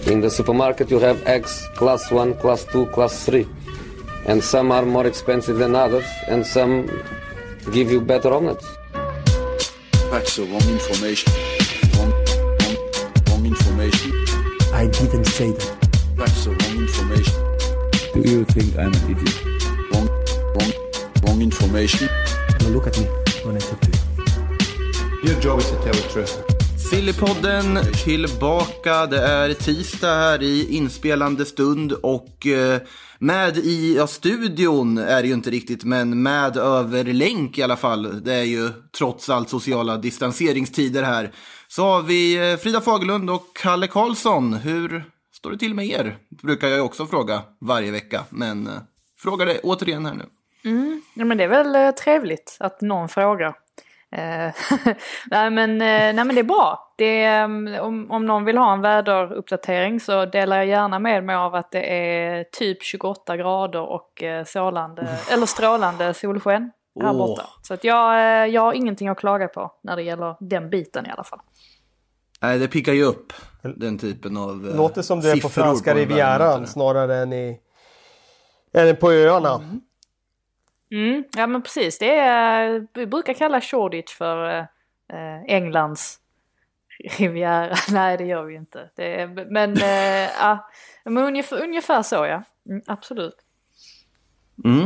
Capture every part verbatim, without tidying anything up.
In the supermarket you have eggs class one, class two, class three. And some are more expensive than others, and some give you better omelets. That's the wrong information. Wrong, wrong, wrong information. I didn't say that. That's the wrong information. Do you think I'm an idiot? Wrong, wrong, wrong information. Now look at me when I talk to you. Your job is to tell the truth. Sillypodden tillbaka. Det är tisdag här i inspelande stund och eh, med i ja, studion är det ju inte riktigt, men med över länk i alla fall. Det är ju trots allt sociala distanseringstider här. Så har vi eh, Frida Fagerlund och Kalle Karlsson. Hur står det till med er? Det brukar jag också fråga varje vecka, men eh, frågar det återigen här nu. Mm, ja, men det är väl eh, trevligt att någon frågar. Uh, nej, men, uh, nej men det är bra det, um, om, om någon vill ha en väderuppdatering så delar jag gärna med mig av att det är typ tjugoåtta grader och uh, sålande, eller strålande solsken här oh. borta. Så att jag, uh, jag har ingenting att klaga på när det gäller den biten i alla fall. Nej, det pickar ju upp den typen av uh, låter som du är på franska rivieran snarare än, i, än på öarna. Mm. Mm, ja men precis, det är, vi brukar kalla Shoreditch för eh, Englands riviera. Nej, det gör vi inte. Det är, men eh, ja, men ungefär, ungefär så, ja. Mm, absolut. Mm.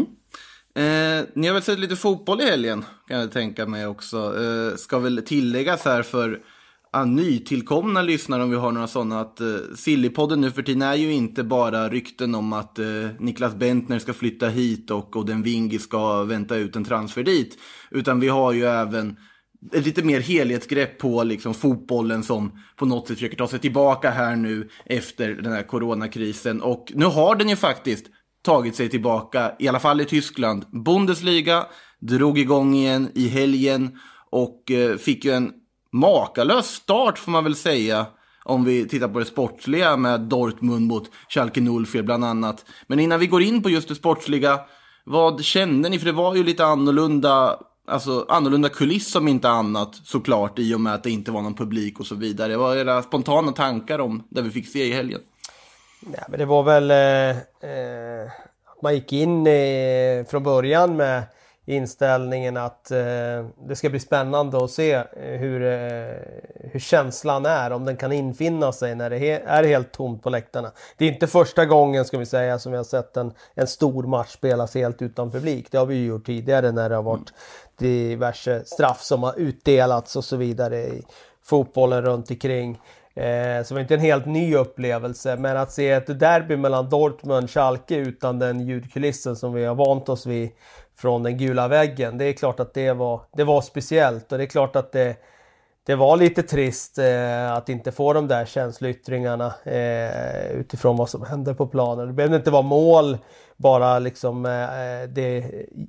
Eh, ni har väl sett lite fotboll i helgen, kan jag tänka mig också. Eh, ska väl tilläggas här för ah, nytillkomna lyssnare, om vi har några sådana, att eh, Sillypodden nu för tiden är ju inte bara rykten om att eh, Niklas Bentner ska flytta hit och Oden Wingi ska vänta ut en transfer dit, utan vi har ju även ett lite mer helhetsgrepp på liksom fotbollen som på något sätt försöker ta sig tillbaka här nu efter den här coronakrisen. Och nu har den ju faktiskt tagit sig tillbaka, i alla fall i Tyskland. Bundesliga drog igång igen i helgen och eh, fick ju en makalös start får man väl säga, om vi tittar på det sportsliga med Dortmund mot Schalke noll fyra bland annat. Men innan vi går in på just det sportsliga, vad kände ni? För det var ju lite annorlunda, alltså annorlunda kuliss som inte annat, såklart, i och med att det inte var någon publik och så vidare. Vad är era spontana tankar om det vi fick se i helgen? Ja, men det var väl eh, eh, att man gick in eh, från början med inställningen att eh, det ska bli spännande att se eh, hur, eh, hur känslan är, om den kan infinna sig när det he- är helt tomt på läktarna. Det är inte första gången, ska vi säga, som vi har sett en, en stor match spelas helt utan publik. Det har vi ju gjort tidigare när det har varit diverse straff som har utdelats och så vidare i fotbollen runt omkring. Eh, så det var inte en helt ny upplevelse, men att se ett derby mellan Dortmund och Schalke utan den ljudkulissen som vi har vant oss vid från den gula väggen, det är klart att det var, det var speciellt, och det är klart att det, det var lite trist eh, att inte få de där känsloyttringarna eh, utifrån vad som hände på planen. Det behövde inte vara mål, bara liksom eh, det,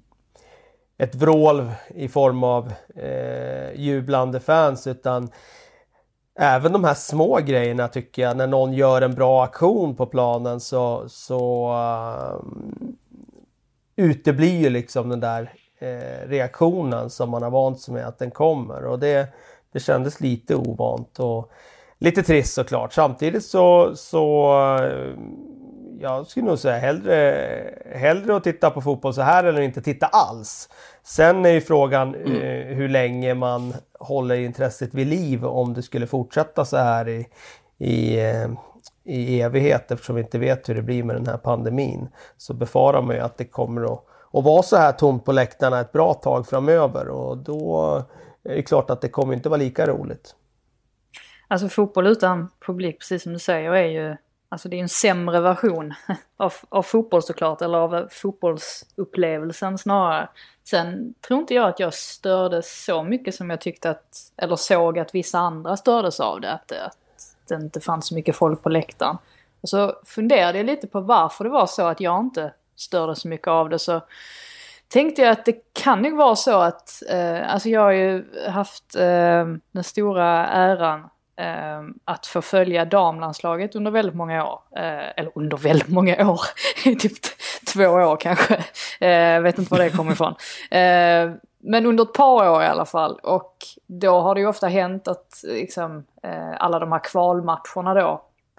ett vrål i form av eh, jublande fans, utan även de här små grejerna tycker jag, när någon gör en bra aktion på planen så, så uh, uteblir ju liksom den där eh, reaktionen som man har vant sig med att den kommer, och det, det kändes lite ovant och lite trist såklart. Samtidigt så, så uh, jag skulle nog säga hellre, hellre att titta på fotboll så här eller inte titta alls. Sen är ju frågan mm. eh, hur länge man håller intresset vid liv, om det skulle fortsätta så här i, i, eh, i evighet, eftersom vi inte vet hur det blir med den här pandemin. Så befarar man ju att det kommer att, att vara så här tomt på läktarna ett bra tag framöver, och då är det klart att det kommer inte vara lika roligt. Alltså fotboll utan publik, precis som du säger, är ju, alltså det är en sämre version av, av fotboll såklart, eller av fotbollsupplevelsen snarare. Sen tror inte jag att jag stördes så mycket som jag tyckte att, eller såg att vissa andra stördes av det, att, att det inte fanns så mycket folk på läktaren. Och så funderade jag lite på varför det var så att jag inte stördes så mycket av det, så tänkte jag att det kan ju vara så att, eh, alltså jag har ju haft eh, den stora äran att få följa damlandslaget under väldigt många år, eller under väldigt många år typ två år kanske, jag vet inte var det kommer ifrån, men under ett par år i alla fall, och då har det ju ofta hänt att liksom, alla de här kvalmatcherna då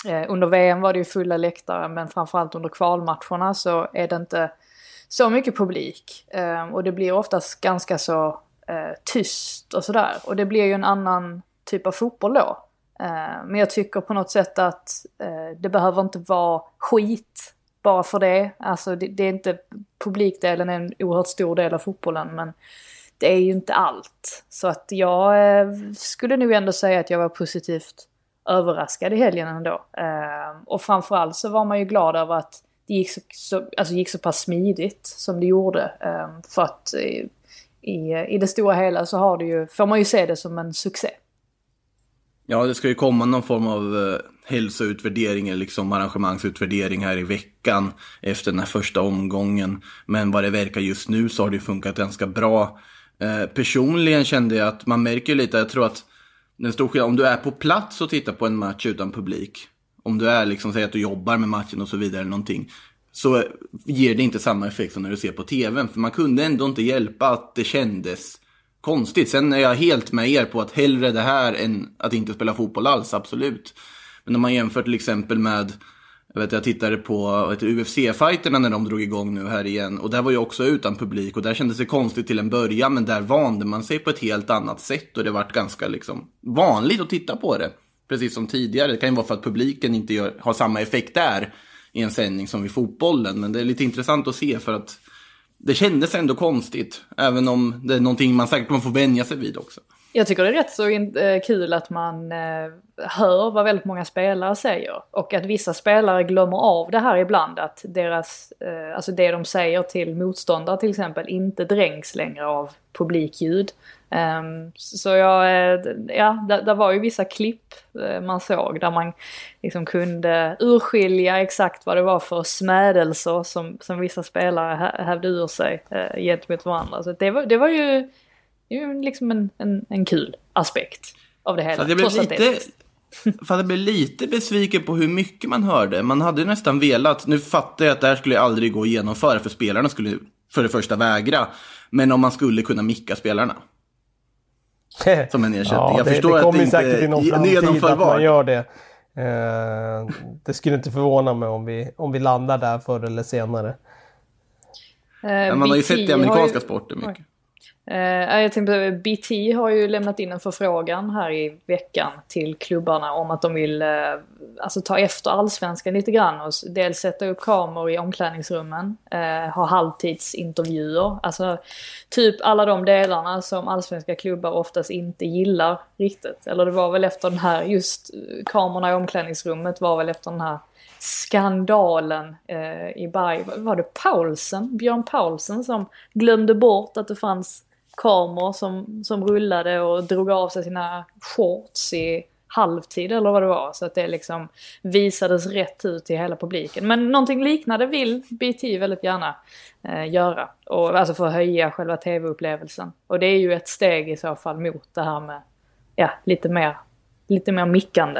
Eh, under V M var det ju fulla läktare, men framförallt under kvalmatcherna så är det inte så mycket publik. Eh, och det blir oftast ganska så eh, tyst och sådär. Och det blir ju en annan typ av fotboll då. Eh, men jag tycker på något sätt att eh, det behöver inte vara skit bara för det. Alltså det, det är inte, publikdelen är en oerhört stor del av fotbollen, men det är ju inte allt. Så att jag eh, skulle nog ändå säga att jag var positivt överraskad i helgen ändå. Eh, och framförallt så var man ju glad över att det gick så, så, alltså gick så pass smidigt som det gjorde. Eh, för att i, i, i det stora hela så har det ju, får man ju se det som en succé. Ja, det ska ju komma någon form av eh, hälsoutvärdering eller liksom arrangemangsutvärdering här i veckan efter den här första omgången. Men vad det verkar just nu så har det funkat ganska bra. Eh, personligen kände jag att man märker lite, jag tror att den stora skillnaden, om du är på plats och tittar på en match utan publik, om du är liksom, säger att du jobbar med matchen och så vidare eller någonting, så ger det inte samma effekt som när du ser på tvn. För man kunde ändå inte hjälpa att det kändes konstigt. Sen är jag helt med er på att hellre det här än att inte spela fotboll alls, absolut. Men om man jämför till exempel med, jag vet jag tittade på vet, U F C-fighterna när de drog igång nu här igen. Och där var ju också utan publik och där kändes det konstigt till en början, men där vande man sig på ett helt annat sätt och det vart ganska liksom vanligt att titta på det. Precis som tidigare. Det kan ju vara för att publiken inte gör, har samma effekt där i en sändning som i fotbollen. Men det är lite intressant att se för att det kändes ändå konstigt. Även om det är någonting man säkert man får vänja sig vid också. Jag tycker det är rätt så in- kul att man eh, hör vad väldigt många spelare säger. Och att vissa spelare glömmer av det här ibland. Att deras, eh, alltså det de säger till motståndare till exempel inte dränks längre av publikljud. Um, så jag, ja, där, där var ju vissa klipp eh, man såg där man liksom kunde urskilja exakt vad det var för smädelser som, som vissa spelare hä- hävde ur sig eh, gentemot varandra. Så det var, det var ju, ju liksom en, en, en kul aspekt av det hela. Så jag blev lite, för jag blev lite besviken på hur mycket man hörde. Man hade ju nästan velat, nu fattar jag att det här skulle aldrig gå att genomföra för spelarna skulle för det första vägra. Men om man skulle kunna micka spelarna. Som en ersättning. Ja, jag det, förstår det kommer att det säkert i någon framtid att man gör det. Eh, det skulle inte förvåna mig om vi, om vi landar där förr eller senare. Uh, ja, man har ju B T sett i amerikanska ju... sporter mycket. Uh, jag tänkte, B T har ju lämnat in en förfrågan här i veckan till klubbarna om att de vill uh, alltså ta efter allsvenskan lite grann och dels sätta upp kameror i omklädningsrummen, uh, ha halvtidsintervjuer, alltså typ alla de delarna som allsvenska klubbar oftast inte gillar riktigt. Eller det var väl efter den här, just kamerorna i omklädningsrummet var väl efter den här skandalen eh, i Berg. Var det Paulsen, Björn Paulsen som glömde bort att det fanns kameror som, som rullade och drog av sig sina shorts i halvtid eller vad det var. Så att det liksom visades rätt ut till hela publiken. Men någonting liknande vill B T väldigt gärna eh, göra. Och, alltså för att höja själva tv-upplevelsen. Och det är ju ett steg i så fall mot det här med ja, lite mer, lite mer mickande.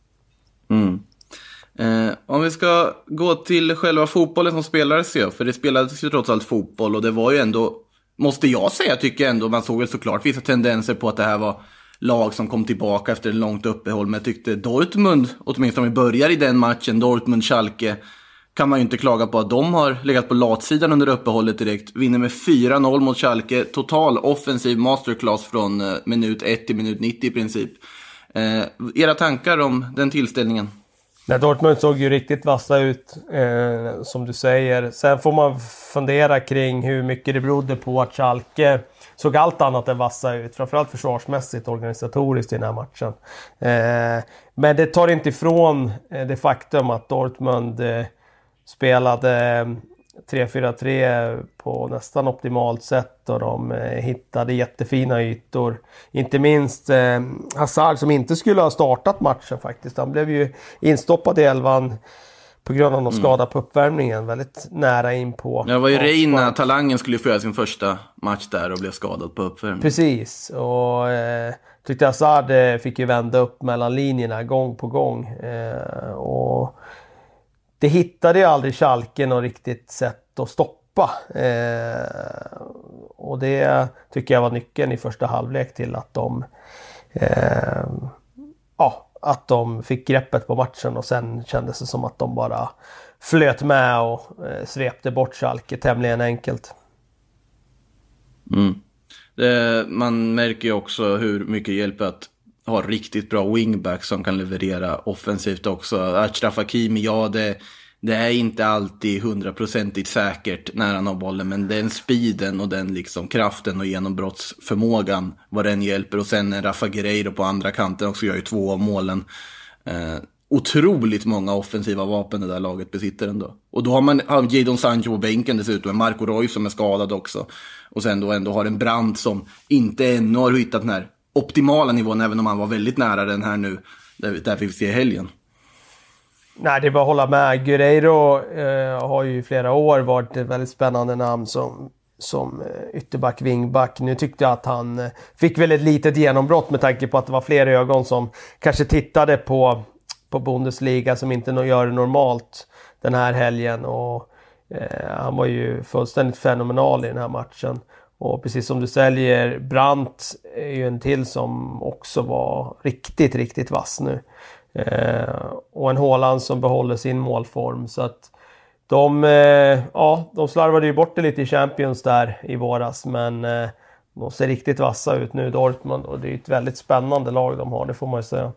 Mm. Eh, om vi ska gå till själva fotbollen som spelades ju, för det spelades ju trots allt fotboll och det var ju ändå, måste jag säga, tycker jag ändå, man såg väl såklart vissa tendenser på att det här var lag som kom tillbaka efter ett långt uppehåll, men jag tyckte Dortmund, åtminstone om vi börjar i den matchen, Dortmund-Schalke, kan man ju inte klaga på att de har legat på latsidan under uppehållet direkt, vinner med fyra noll mot Schalke, total offensiv masterclass från eh, minut ett till minut nittio i princip. Eh, era tankar om den tillställningen? Nej, Dortmund såg ju riktigt vassa ut, eh, som du säger. Sen får man fundera kring hur mycket det berodde på att Schalke såg allt annat än vassa ut. Framförallt försvarsmässigt, organisatoriskt i den här matchen. Eh, men det tar inte ifrån eh, det faktum att Dortmund eh, spelade tre fyra tre på nästan optimalt sätt och de eh, hittade jättefina ytor. Inte minst eh, Hazard som inte skulle ha startat matchen faktiskt. Han blev ju instoppad i elvan på grund av någon skada på uppvärmningen. Väldigt nära in på. Ja, det var ju Reina, talangen, skulle ju få göra sin första match där och blev skadad på uppvärmningen. Precis, och eh, tyckte Hazard eh, fick ju vända upp mellan linjerna gång på gång. Eh, och det hittade ju aldrig Schalke något riktigt sätt att stoppa. Eh, och det tycker jag var nyckeln i första halvlek till att de eh, ja, att de fick greppet på matchen och sen kändes det som att de bara flöt med och eh, svepte bort Schalke tämligen enkelt. Mm. Det, man märker ju också hur mycket hjälper att ha riktigt bra wingbacks som kan leverera offensivt också. Achraf Hakimi, ja det, det är inte alltid hundraprocentigt säkert när han har bollen, men den speeden och den liksom kraften och genombrottsförmågan, vad den hjälper. Och sen Rafa Guerreiro på andra kanten också gör ju två av målen. Eh, otroligt många offensiva vapen det där laget besitter ändå. Och då har man har Jadon Sancho på bänken dessutom, Marco Reus som är skadad också. Och sen då ändå har en Brandt som inte ännu har hittat den här optimala nivån, även om han var väldigt nära den här nu, där, där vi ser helgen. Nej, det är bara att hålla med. Guerreiro eh, har ju i flera år varit ett väldigt spännande namn som, som ytterback, wingback. Nu tyckte jag att han eh, fick väl ett litet genombrott med tanke på att det var fler ögon som kanske tittade på, på Bundesliga som inte gör det normalt den här helgen. Och eh, han var ju fullständigt fenomenal i den här matchen. Och precis som du säger, Brandt är ju en till som också var riktigt, riktigt vass nu. Eh, och en Haaland som behåller sin målform. Så att de, eh, ja, de slarvade ju bort det lite i Champions där i våras. Men eh, de ser riktigt vassa ut nu, Dortmund. Och det är ett väldigt spännande lag de har, det får man ju säga.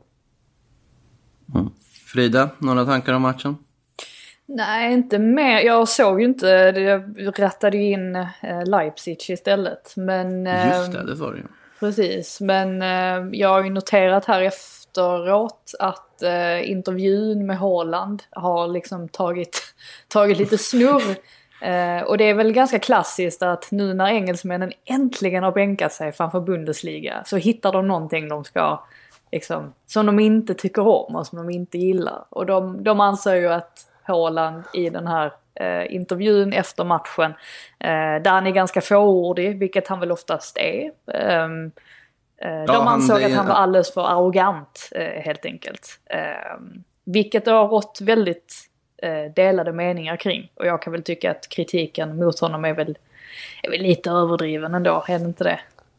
Mm. Frida, några tankar om matchen? Nej, inte mer. Jag såg ju inte, jag rattade ju in eh, Leipzig istället. Men, eh, Just det, det var det ju. Precis, men eh, jag har ju noterat här efteråt att eh, intervjun med Haaland har liksom tagit, tagit lite snurr. Eh, och det är väl ganska klassiskt att nu när engelsmännen äntligen har bänkat sig framför Bundesliga så hittar de någonting de ska, liksom, som de inte tycker om och som de inte gillar. Och de, de anser ju att Haaland i den här eh, intervjun efter matchen, eh, där han är ganska fåordig, vilket han väl oftast är. Eh, eh, ja, de ansåg han, att han var alldeles för arrogant eh, helt enkelt. Eh, vilket det har rått väldigt eh, delade meningar kring. Och jag kan väl tycka att kritiken mot honom är väl, är väl lite överdriven ändå, är det inte det?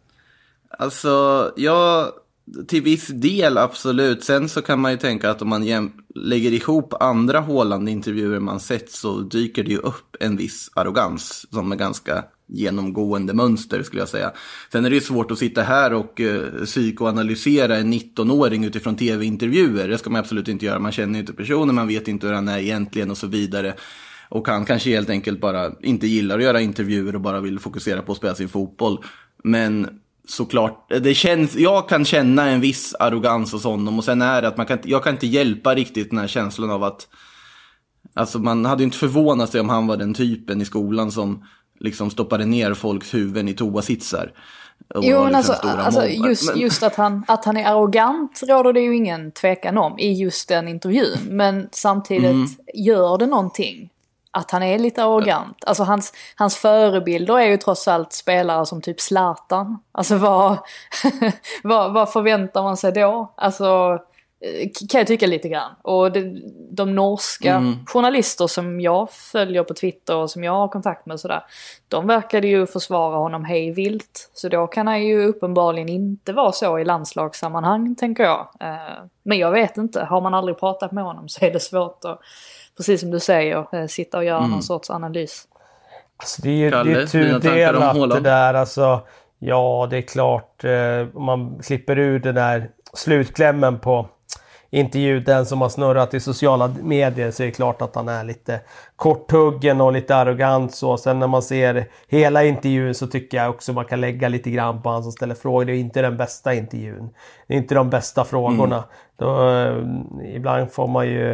Alltså, jag... Till viss del absolut. Sen så kan man ju tänka att om man jäm- lägger ihop andra Haaland-intervjuer man sett så dyker det ju upp en viss arrogans som är ganska genomgående mönster skulle jag säga. Sen är det ju svårt att sitta här och uh, psykoanalysera en nittonåring utifrån tv-intervjuer. Det ska man absolut inte göra. Man känner ju inte personen, man vet inte hur han är egentligen och så vidare. Och han kanske helt enkelt bara inte gillar att göra intervjuer och bara vill fokusera på att spela sin fotboll. Men såklart, det känns, jag kan känna en viss arrogans hos honom. Och sen är det att man kan, jag kan inte hjälpa riktigt den här känslan av att, alltså man hade inte förvånat sig om han var den typen i skolan som liksom stoppade ner folks huvuden i toasitsar. Jo, men alltså, alltså just, men... just att, han, att han är arrogant råder det ju ingen tvekan om i just den intervjun. Men samtidigt mm. gör det någonting att han är lite arrogant. Alltså hans, hans förebilder är ju trots allt spelare som typ Zlatan. Alltså vad, vad, vad förväntar man sig då? Alltså kan jag tycka lite grann. Och det, de norska mm. journalister som jag följer på Twitter och som jag har kontakt med och sådär, de verkade ju försvara honom hej vilt. Så då kan han ju uppenbarligen inte vara så i landslagssammanhang, tänker jag. Men jag vet inte, har man aldrig pratat med honom så är det svårt att, precis som du säger, sitta och göra mm. någon sorts analys. Alltså det är ju Kalle, det är tudelat det där. Alltså, ja, det är klart. Om man klipper ur den där slutklämmen på intervju, den som har snurrat i sociala medier, så är det klart att han är lite korthuggen och lite arrogant. Så. Sen när man ser hela intervjun så tycker jag också man kan lägga lite grann på han som ställer frågor. Det är inte den bästa intervjun. Det är inte de bästa frågorna. Mm. Då, ibland får man ju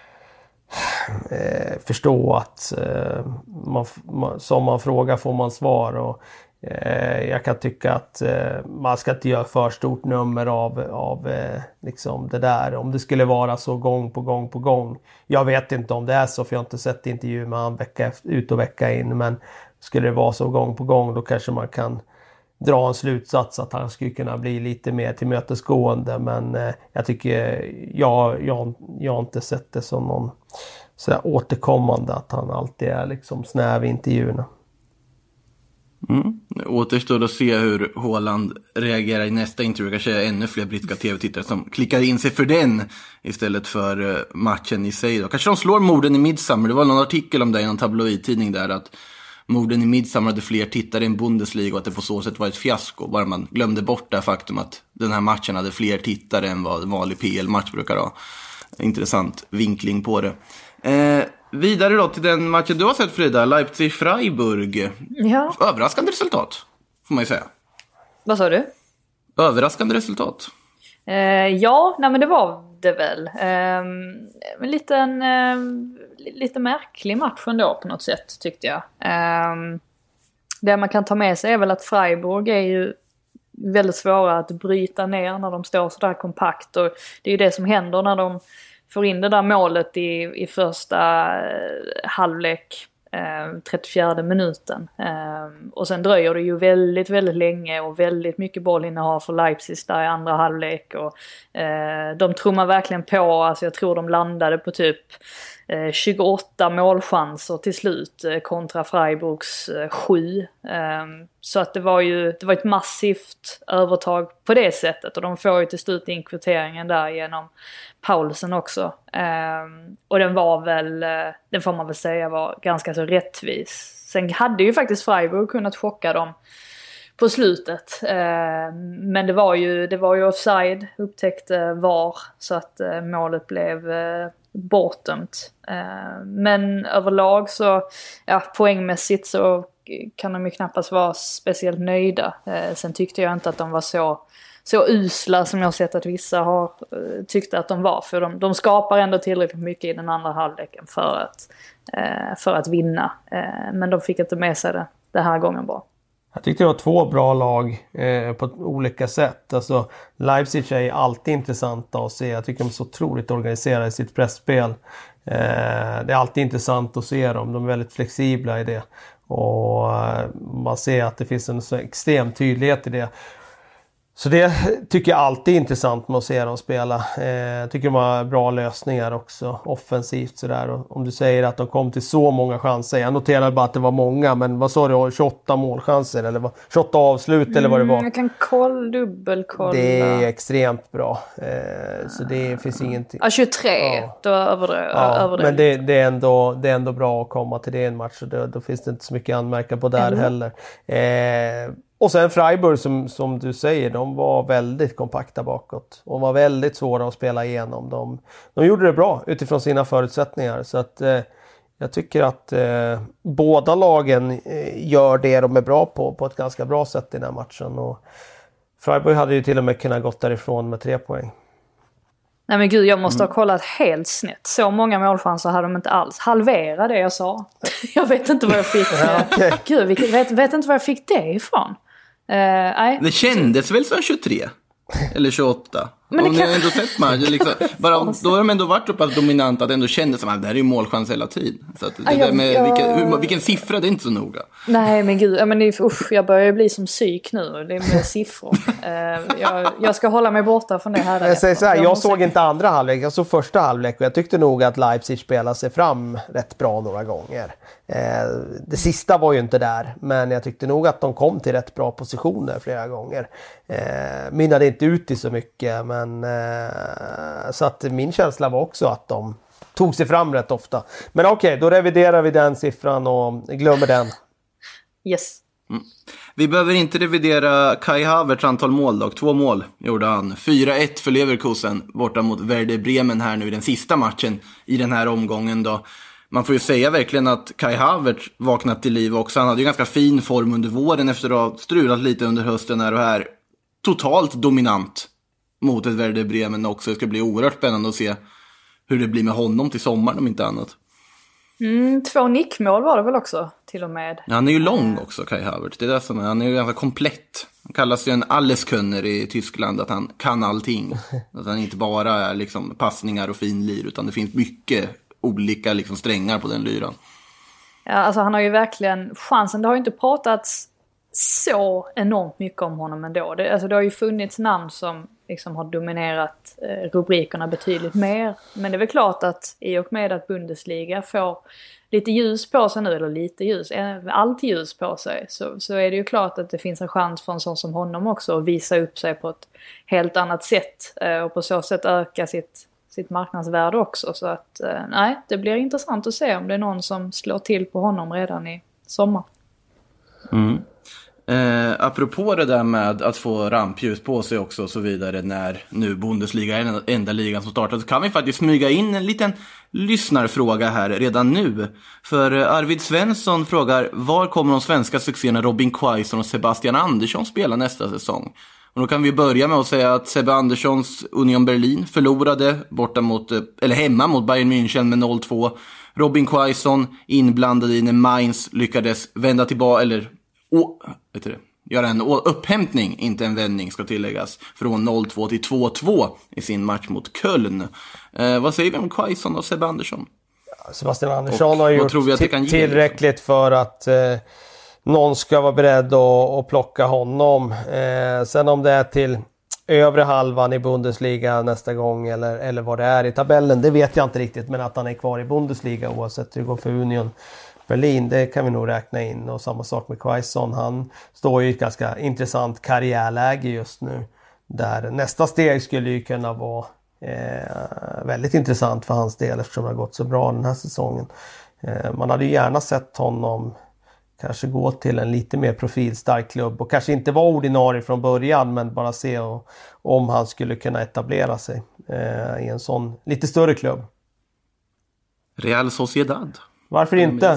eh, förstå att eh, man, man, som man frågar får man svar. Och eh, jag kan tycka att eh, man ska inte göra för stort nummer av, av eh, liksom det där. Om det skulle vara så gång på gång på gång. Jag vet inte om det är så, för jag har inte sett intervju med han vecka ut och vecka in. Men skulle det vara så gång på gång, då kanske man kan dra en slutsats att han skulle kunna bli lite mer tillmötesgående. Men eh, jag tycker jag, jag, jag har inte sett det som någon så återkommande att han alltid är liksom snäv i intervjuerna. Mm. Återstår att se hur Haaland reagerar i nästa intervju. Kanske ännu fler brittiska tv-tittare som klickar in sig för den istället för matchen i sig då. Kanske de slår morden i Midsommar. Det var någon artikel om det i någon tabloidtidning där, att morden i Midsommar hade fler tittare än Bundesliga och att det på så sätt var ett fiasko. Bara man glömde bort det faktum att den här matchen hade fler tittare än vad en vanlig P L-match brukar ha. Intressant vinkling på det. Eh, vidare då till den matchen du har sett, Frida, Leipzig-Freiburg. Ja. Överraskande resultat, får man ju säga. Vad sa du? Överraskande resultat. Eh, ja, nej men det var det väl. Eh, en liten, eh, lite märklig match ändå på något sätt, tyckte jag. Eh, det man kan ta med sig är väl att Freiburg är ju väldigt svåra att bryta ner när de står så där kompakt. Och det är ju det som händer när de får in det där målet i, i första eh, halvlek, eh, trettiofjärde minuten. Eh, och sen dröjer det ju väldigt, väldigt länge och väldigt mycket bollinnehav för Leipzig där i andra halvlek. Och, eh, de trummar verkligen på, alltså jag tror de landade på typ eh, tjugoåtta målchanser till slut eh, kontra Freiburgs eh, sju. Eh, så att det var ju det var ett massivt övertag på det sättet, och de får ju till slut in kvitteringen där genom Paulsen också. Um, och den var väl, uh, den får man väl säga var ganska så rättvis. Sen hade ju faktiskt Freiburg kunnat chocka dem på slutet. Uh, men det var ju det var ju offside, upptäckte V A R, så att uh, målet blev uh, bortdömt. Uh, men överlag så, ja, poängmässigt så kan de ju knappast vara speciellt nöjda. Uh, sen tyckte jag inte att de var så så usla som jag har sett att vissa har uh, tyckte att de var. För de, de skapar ändå tillräckligt mycket i den andra halvleken för att, uh, för att vinna. Uh, men de fick inte med sig det, det här gången bara. Jag tyckte det var två bra lag eh, på olika sätt. Alltså, Leipzig är alltid intressanta att se. Jag tycker de är så otroligt organiserade i sitt pressspel. Eh, det är alltid intressant att se dem. De är väldigt flexibla i det. Och eh, man ser att det finns en så extrem tydlighet i det. Så det tycker jag alltid är intressant med att se dem spela. Eh, jag tycker de har bra lösningar också, offensivt sådär. Och om du säger att de kom till så många chanser. Jag noterade bara att det var många, men vad sa du? tjugoåtta målchanser eller tjugoåtta avslut mm, eller vad det var? Jag kan koll, dubbelkolla. Det är extremt bra. Eh, så det finns ingenting. Ja, tjugotre. Ja. Då överdrev ja, överdrev. Men det, det, är ändå, det är ändå bra att komma till det i en match. Så det, då finns det inte så mycket anmärka på där mm. heller. Eh, Och sen Freiburg, som, som du säger, de var väldigt kompakta bakåt. Och var väldigt svåra att spela igenom. De, de gjorde det bra utifrån sina förutsättningar. Så att eh, jag tycker att eh, båda lagen eh, gör det de är bra på, på ett ganska bra sätt i den här matchen. Och Freiburg hade ju till och med kunnat gått därifrån med tre poäng. Nej men gud, jag måste ha kollat helt snett. Så många målchanser hade de inte alls. Halvera det jag sa. Jag vet inte vad jag fick. Ja, okay. Gud, vilket, vet, vet inte var jag fick det ifrån. Uh, nej. Det kändes väl som tjugotre eller tjugoåtta. Men om ni kan... har ändå sett matchen liksom, bara, då har de ändå varit så pass dominant att det ändå kändes som att det här är ju målchans hela tiden. Så att det Aj, där med jag... vilken, hur, vilken siffra, det är inte så noga. Nej men gud, men det, usch, jag börjar bli som psyk nu. Det är med siffror. uh, jag, jag ska hålla mig borta från det här. Jag, säger så här, jag, jag såg inte andra halvlek, jag såg första halvlek och jag tyckte nog att Leipzig spelade sig fram rätt bra några gånger. Uh, det sista var ju inte där, men jag tyckte nog att de kom till rätt bra positioner flera gånger. Uh, minnade inte ut i så mycket, men uh, så att min känsla var också att de tog sig fram rätt ofta. Men okej, okay, då reviderar vi den siffran och glömmer den. Yes. Mm. Vi behöver inte revidera Kai Havertz antal mål dock. Två mål gjorde han. fyra ett för Leverkusen borta mot Werder Bremen här nu i den sista matchen i den här omgången då. Man får ju säga verkligen att Kai Havertz vaknat till liv också. Han hade ju ganska fin form under våren efter att ha strulat lite under hösten här och här. Totalt dominant mot ett Werder Bremen också. Det ska bli oerhört spännande att se hur det blir med honom till sommaren om inte annat. Mm, två nickmål var det väl också till och med. Ja, han är ju lång också, Kai Havertz. Det är det som är, han är ju ganska komplett. Han kallas ju en Alleskönner i Tyskland, att han kan allting. Att han inte bara är liksom passningar och fin lir, utan det finns mycket olika liksom strängar på den lyran. Ja, alltså han har ju verkligen chansen. Det har ju inte pratats så enormt mycket om honom ändå. Det, alltså det har ju funnits namn som liksom har dominerat eh, rubrikerna betydligt mer. Men det är väl klart att i och med att Bundesliga får lite ljus på sig nu, eller lite ljus, allt ljus på sig, så, så är det ju klart att det finns en chans för en sån som honom också att visa upp sig på ett helt annat sätt eh, och på så sätt öka sitt, sitt marknadsvärde också. Så att eh, nej, det blir intressant att se om det är någon som slår till på honom redan i sommar. Mm. Eh, apropå det där med att få rampljus på sig också och så vidare när nu Bundesliga är den enda ligan som startar, så kan vi faktiskt smyga in en liten lyssnarfråga här redan nu. För Arvid Svensson frågar: var kommer de svenska succéerna Robin Quaison och Sebastian Andersson spela nästa säsong? Och då kan vi börja med att säga att Sebbe Anderssons Union Berlin förlorade borta mot, eller hemma mot Bayern München med noll två. Robin Quaison inblandad i när Mainz lyckades vända tillbaka, eller å, vet du det, göra en upphämtning, inte en vändning ska tilläggas, från noll två till två två i sin match mot Köln. Eh, vad säger vi om Quaison och Sebbe Andersson? Sebastian Andersson har gjort tror vi att det kan ge, tillräckligt liksom för att eh, någon ska vara beredd att, att plocka honom. Eh, sen om det är till övre halvan i Bundesliga nästa gång eller, eller vad det är i tabellen, det vet jag inte riktigt, men att han är kvar i Bundesliga oavsett hur det går för Union Berlin, det kan vi nog räkna in. Och samma sak med Quaison, han står ju i ett ganska intressant karriärläge just nu, där nästa steg skulle ju kunna vara eh, väldigt intressant för hans del eftersom det har gått så bra den här säsongen. Eh, man hade ju gärna sett honom kanske gå till en lite mer profilstark klubb och kanske inte vara ordinarie från början, men bara se och, om han skulle kunna etablera sig eh, i en sån lite större klubb. Real Sociedad. Varför inte?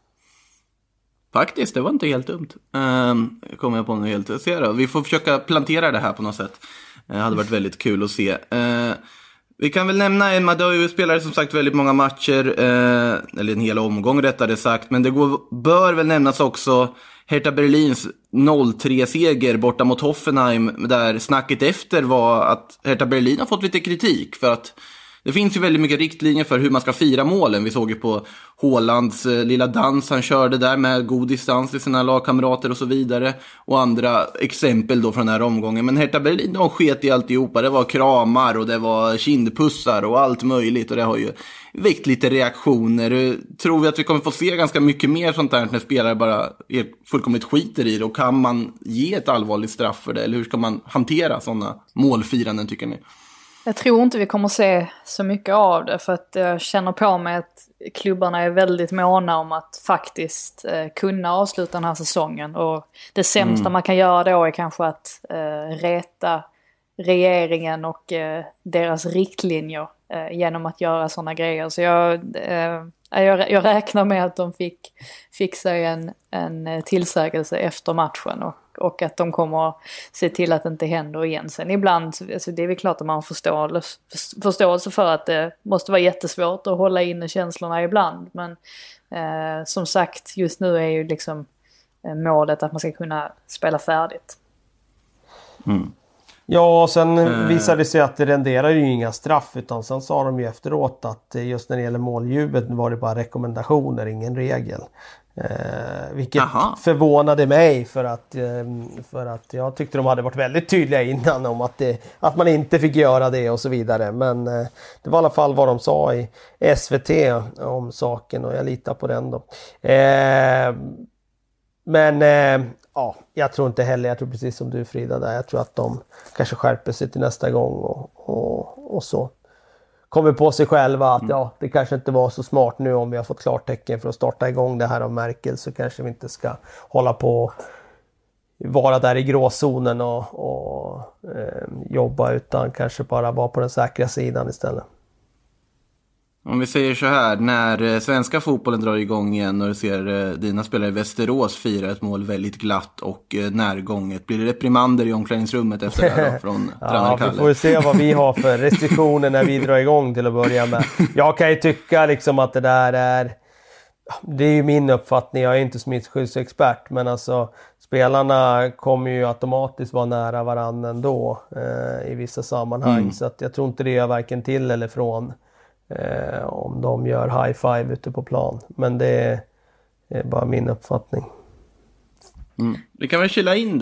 Faktiskt, det var inte helt dumt. Um, kommer jag på något helt. Se då. Vi får försöka plantera det här på något sätt. Det uh, hade varit väldigt kul att se. Uh, vi kan väl nämna en Madrid spelare som sagt väldigt många matcher. Uh, eller en hel omgång rättare sagt. Men det går, bör väl nämnas också Hertha Berlins noll tre-seger borta mot Hoffenheim. Där snacket efter var att Hertha Berlin har fått lite kritik för att det finns ju väldigt mycket riktlinjer för hur man ska fira målen. Vi såg ju på Haalands eh, lilla dans han körde där med god distans till sina lagkamrater och så vidare. Och andra exempel då från den här omgången. Men Hertha Berlin, de sket i alltihopa. Det var kramar och det var kindpussar och allt möjligt. Och det har ju väckt lite reaktioner. Tror vi att vi kommer få se ganska mycket mer sånt där när spelare bara är fullkomligt skiter i det? Och kan man ge ett allvarligt straff för det? Eller hur ska man hantera sådana målfiranden, tycker ni? Jag tror inte vi kommer se så mycket av det, för att jag känner på mig att klubbarna är väldigt måna om att faktiskt eh, kunna avsluta den här säsongen. Och det sämsta mm. man kan göra då är kanske att eh, reta regeringen och eh, deras riktlinjer eh, genom att göra sådana grejer. Så jag, eh, jag, jag räknar med att de fick, fick sig en, en tillsägelse efter matchen och och att de kommer att se till att det inte händer igen. Sen ibland, alltså det är väl klart att man förstår, förståelse för att det måste vara jättesvårt att hålla inne känslorna ibland. Men eh, som sagt, just nu är ju liksom eh, målet att man ska kunna spela färdigt. Mm. Ja, och sen mm. visade det sig att det renderar ju inga straff, utan sen sa de ju efteråt att just när det gäller måljubet var det bara rekommendationer, ingen regel. Eh, vilket Aha. förvånade mig för att, eh, för att jag tyckte de hade varit väldigt tydliga innan om att, det, att man inte fick göra det och så vidare. Men eh, det var i alla fall vad de sa i S V T om saken och jag litar på den då. Eh, men eh, ja, jag tror inte heller, jag tror precis som du Frida där, jag tror att de kanske skärper sig till nästa gång och, och, och så. Kommer på sig själva att ja, det kanske inte var så smart nu om vi har fått klartecken för att starta igång det här av Merkel, så kanske vi inte ska hålla på och vara där i gråzonen och, och eh, jobba, utan kanske bara vara på den säkra sidan istället. Om vi säger så här, när svenska fotbollen drar igång igen och du ser dina spelare i Västerås fira ett mål väldigt glatt och närgånget, blir det reprimander i omklädningsrummet efter det här då, från tränare Kalle? Ja, vi får se vad vi har för restriktioner när vi drar igång till att börja med. Jag kan ju tycka liksom att det där är, det är ju min uppfattning, jag är inte smittskyddsexpert, men alltså spelarna kommer ju automatiskt vara nära varandra ändå eh, i vissa sammanhang, mm. så att jag tror inte det gör varken till eller från. Eh, om de gör high five ute på plan. Men det är, är bara min uppfattning. Mm. Vi kan väl chilla in där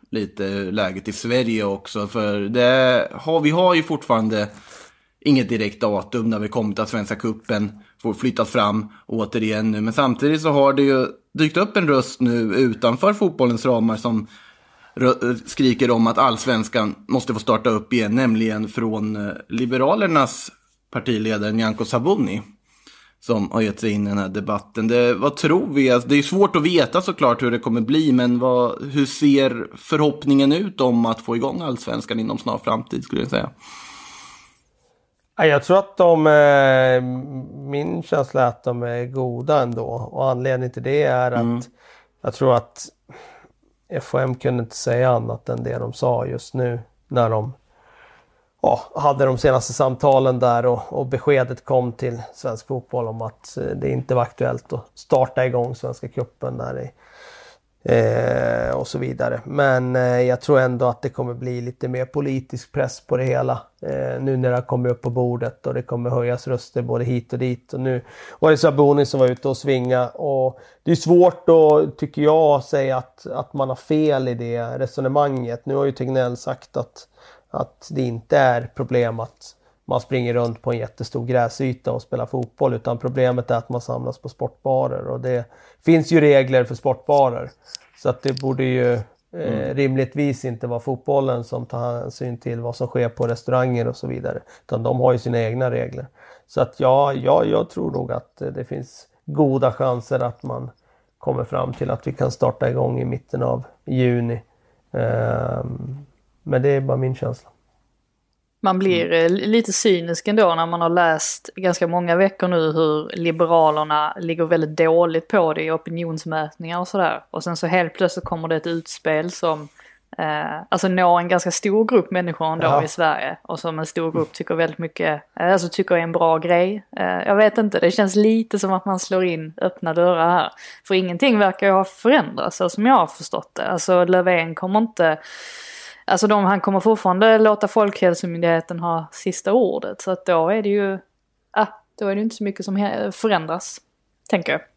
lite läget i Sverige också. För det har, vi har ju fortfarande inget direkt datum när vi kommer till att Svenska kuppen får flyttas fram återigen nu. Men samtidigt så har det ju dykt upp en röst nu utanför fotbollens ramar som skriker om att allsvenskan måste få starta upp igen, nämligen från Liberalernas partiledare Nyamko Sabuni som har gett sig in i den här debatten. Det, vad tror vi? Alltså, det är svårt att veta såklart hur det kommer bli, men vad, hur ser förhoppningen ut om att få igång allsvenskan inom snar framtid, skulle jag säga? Jag tror att de, min känsla är att de är goda ändå, och anledningen till det är att mm. jag tror att F O M kunde inte säga annat än det de sa just nu när de ja, hade de senaste samtalen där och, och beskedet kom till svensk fotboll om att det inte var aktuellt att starta igång Svenska cupen där i, eh, och så vidare. Men eh, jag tror ändå att det kommer bli lite mer politisk press på det hela eh, nu när det kommer upp på bordet och det kommer höjas röster både hit och dit. Och nu var det Sabuni som var ute och svinga, och det är svårt då, tycker jag, säga att, att man har fel i det resonemanget. Nu har ju Tegnell sagt att att det inte är problem att man springer runt på en jättestor gräsyta och spelar fotboll, utan problemet är att man samlas på sportbarer, och det finns ju regler för sportbarer, så att det borde ju eh, mm. rimligtvis inte vara fotbollen som tar hänsyn till vad som sker på restauranger och så vidare, utan de har ju sina egna regler. Så att ja, ja jag tror nog att det finns goda chanser att man kommer fram till att vi kan starta igång i mitten av juni. Um, Men det är bara min känsla. Man blir mm. lite cynisk ändå när man har läst ganska många veckor nu hur Liberalerna ligger väldigt dåligt på det i opinionsmätningar och sådär. Och sen så helt plötsligt kommer det ett utspel som eh, alltså når en ganska stor grupp människor ändå ja. i Sverige. Och som en stor grupp tycker väldigt mycket, alltså tycker är en bra grej. Eh, jag vet inte, det känns lite som att man slår in öppna dörrar här. För ingenting verkar ju ha förändrats så som jag har förstått det. Alltså Löfven kommer inte... Alltså de, han kommer fortfarande låta Folkhälsomyndigheten ha sista ordet. Så att då är det ju ah, då är det inte så mycket som förändras, tänker jag.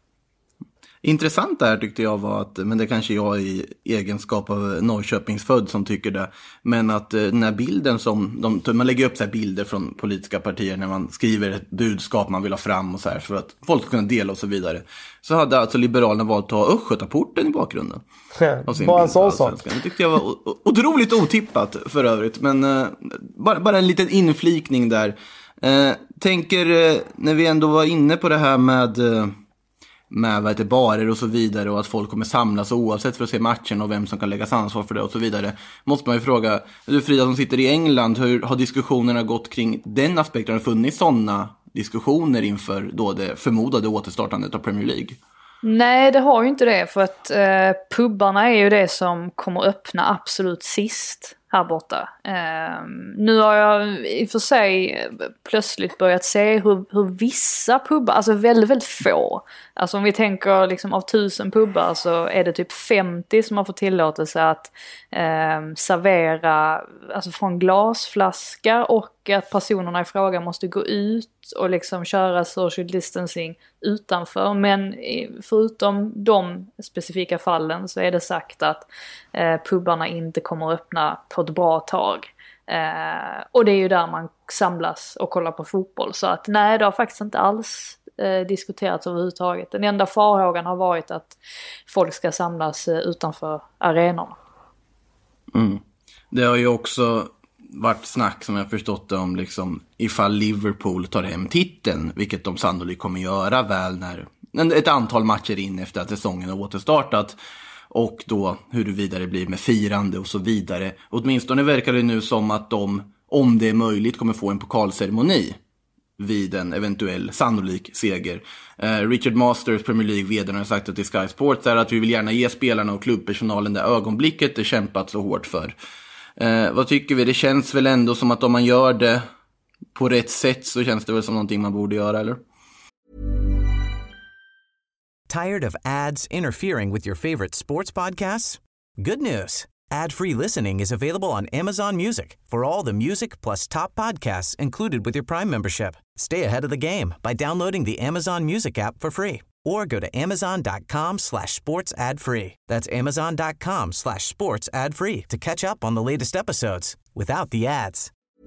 Intressant där tyckte jag var att, men det kanske jag i egenskap av Norrköpingsfödd som tycker det, men att den här bilden som, de, man lägger upp så här bilder från politiska partier när man skriver ett budskap man vill ha fram och så här för att folk ska kunna dela och så vidare, så hade alltså Liberalerna valt att ha Östgötaporten i bakgrunden. Bara en sån sak. Det tyckte jag var otroligt otippat för övrigt, men uh, bara, bara en liten inflikning där. Uh, tänker, uh, när vi ändå var inne på det här med... Uh, med vad heter, barer och så vidare, och att folk kommer samlas oavsett för att se matchen och vem som kan läggas ansvar för det och så vidare, måste man ju fråga, du Frida som sitter i England, hur har diskussionerna gått kring den aspekten? Har det funnits sådana diskussioner inför då det förmodade återstartandet av Premier League? Nej, det har ju inte det, för att eh, pubbarna är ju det som kommer öppna absolut sist här borta. Eh, nu har jag i och för sig plötsligt börjat se hur, hur vissa pubbar, alltså väldigt, väldigt få. Alltså om vi tänker liksom av tusen pubbar så är det typ femtio som har fått tillåtelse att eh, servera alltså från glasflaska, och att personerna i fråga måste gå ut och liksom köra social distancing utanför. Men förutom de specifika fallen så är det sagt att eh, pubbarna inte kommer att öppna på ett bra tag. Eh, och det är ju där man samlas och kollar på fotboll. Så att nej, det har faktiskt inte alls eh, diskuterats överhuvudtaget. Den enda farhågan har varit att folk ska samlas eh, utanför arenorna. Mm. Det har ju också varit snack, som jag förstått det, om liksom ifall Liverpool tar hem titeln, vilket de sannolikt kommer göra väl när ett antal matcher in efter att säsongen har återstartat, och då hur det vidare blir med firande och så vidare. Åtminstone verkar det nu som att de, om det är möjligt, kommer få en pokalceremoni vid en eventuell sannolik seger. Eh, Richard Masters, Premier League-vdn, har sagt att i Sky Sports är att vi vill gärna ge spelarna och klubbpersonalen det ögonblicket det kämpat så hårt för. Eh, vad tycker vi? Det känns väl ändå som att om man gör det på rätt sätt så känns det väl som någonting man borde göra, eller? Tired of ads interfering with your favorite sports podcasts? Good news. Ad-free listening is available on Amazon Music for all the music plus top podcasts included with your Prime membership. Stay ahead of the game by downloading the Amazon Music app for free or go to amazon.com slash sports ad free. That's amazon.com slash sports ad free to catch up on the latest episodes without the ads.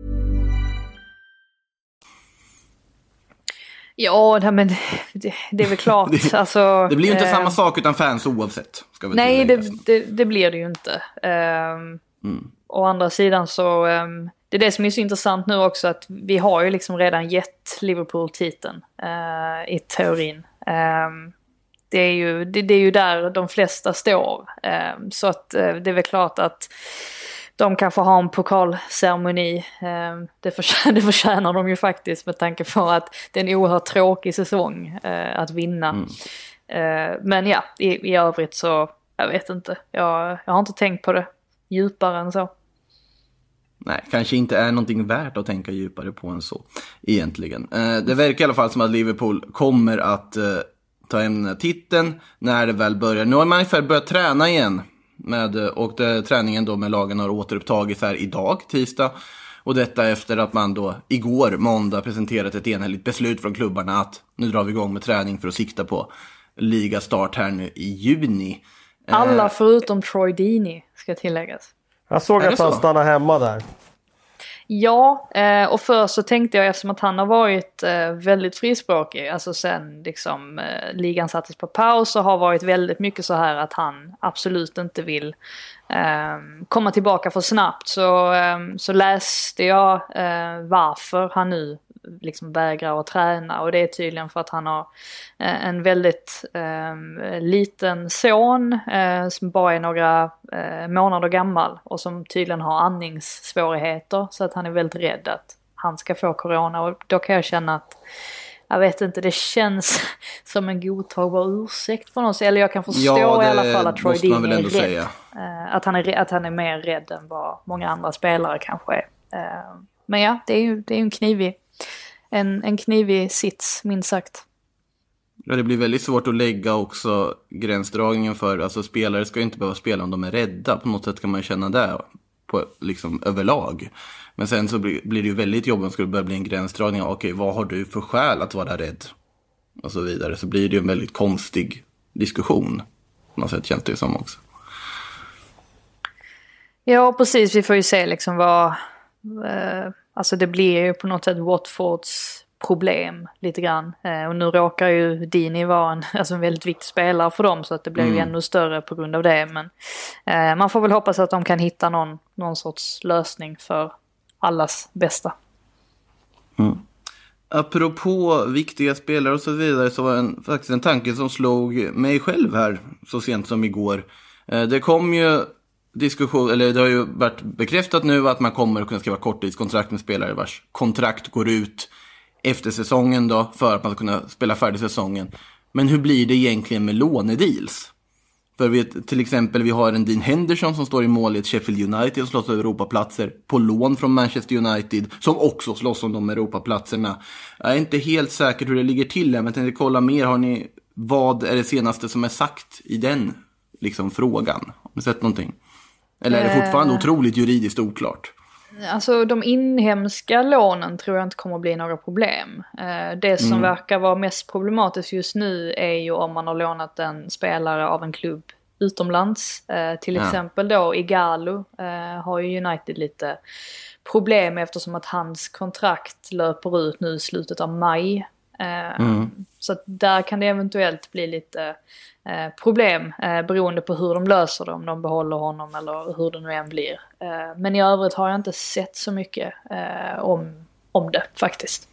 Ja, men det, det är väl klart. det, alltså, det blir ju inte eh, samma sak utan fans oavsett. Ska vi nej, det, det, det blir det ju inte. Um, mm. Å andra sidan så, um, det är det som är så intressant nu också, att vi har ju liksom redan gett Liverpool-titeln uh, i teorin. Um, det, är ju, det, det är ju där de flesta står. Um, så att uh, det är väl klart att de kan få ha en pokalceremoni. Det förtjänar, det förtjänar de ju faktiskt, med tanke på att det är en oerhört tråkig säsong att vinna. Mm. Men ja, i, i övrigt så, jag vet inte. Jag, jag har inte tänkt på det djupare än så. Nej, kanske inte är någonting värt att tänka djupare på än så, egentligen. Det verkar i alla fall som att Liverpool kommer att ta hem den här titeln när det väl börjar. Nu har man ungefär börjat träna igen. Med, och det, träningen då med lagen har återupptagits här idag, tisdag. Och detta efter att man då igår, måndag, presenterat ett enhälligt beslut från klubbarna att nu drar vi igång med träning för att sikta på ligastart här nu i juni. Alla eh, förutom Troy Deeney, ska tilläggas. Jag såg att han stannade hemma där. Ja, eh, och först så tänkte jag, eftersom att han har varit eh, väldigt frispråkig, alltså sen liksom eh, ligan sattes på paus, och har varit väldigt mycket så här att han absolut inte vill eh, komma tillbaka för snabbt, så, eh, så läste jag eh, varför han nu liksom vägrar att träna, och det är tydligen för att han har eh, en väldigt eh, liten son eh, som bara är några eh, månader gammal och som tydligen har andningssvårigheter, så att han är väldigt rädd att han ska få corona. Och då kan jag känna att, jag vet inte, det känns som en godtagbar ursäkt för något, eller jag kan förstå ja, i alla fall att Troy Deeney är rädd. Säga. Eh, att, han är, att han är mer rädd än vad många andra spelare kanske är. Eh, men ja, det är ju det är en knivig En, en knivig sits, minst sagt. Ja, det blir väldigt svårt att lägga också gränsdragningen för, alltså spelare ska ju inte behöva spela om de är rädda. På något sätt kan man känna det på, liksom, överlag. Men sen så blir, blir det ju väldigt jobbigt om det skulle börja bli en gränsdragning. Okej, vad har du för skäl att vara rädd? Och så vidare. Så blir det ju en väldigt konstig diskussion. På något sätt känns det ju som också. Ja, precis. Vi får ju se liksom vad... Eh... Alltså det blir ju på något sätt Watfords problem lite grann. Eh, och nu råkar ju Deeney vara en, alltså en väldigt viktig spelare för dem, så att det blir mm. ju ännu större på grund av det. Men eh, man får väl hoppas att de kan hitta någon, någon sorts lösning för allas bästa. Mm. Apropå viktiga spelare och så vidare, så var en, faktiskt en tanke som slog mig själv här så sent som igår. Eh, det kom ju diskussion, eller det har ju varit bekräftat nu att man kommer att kunna skriva korttidskontrakt med spelare vars kontrakt går ut efter säsongen då, för att man ska kunna spela färdig säsongen. Men hur blir det egentligen med lånedeals? För vi, till exempel vi har en Dean Henderson som står i mål i ett Sheffield United och slåss om Europaplatser på lån från Manchester United, som också slåss om de Europaplatserna. Jag är inte helt säker hur det ligger till, men jag tänkte kolla mer. Har ni, vad är det senaste som är sagt i den liksom frågan? Har ni sett någonting? Eller är det fortfarande eh, otroligt juridiskt oklart? Alltså de inhemska lånen tror jag inte kommer att bli några problem. Eh, det som mm. verkar vara mest problematiskt just nu är ju om man har lånat en spelare av en klubb utomlands. Eh, till ja. exempel då Igalo eh, har ju United lite problem eftersom att hans kontrakt löper ut nu i slutet av maj. Eh, mm. Så att där kan det eventuellt bli lite eh, problem eh, beroende på hur de löser det, om de behåller honom eller hur det nu än blir. Eh, men i övrigt har jag inte sett så mycket eh, om, om det faktiskt.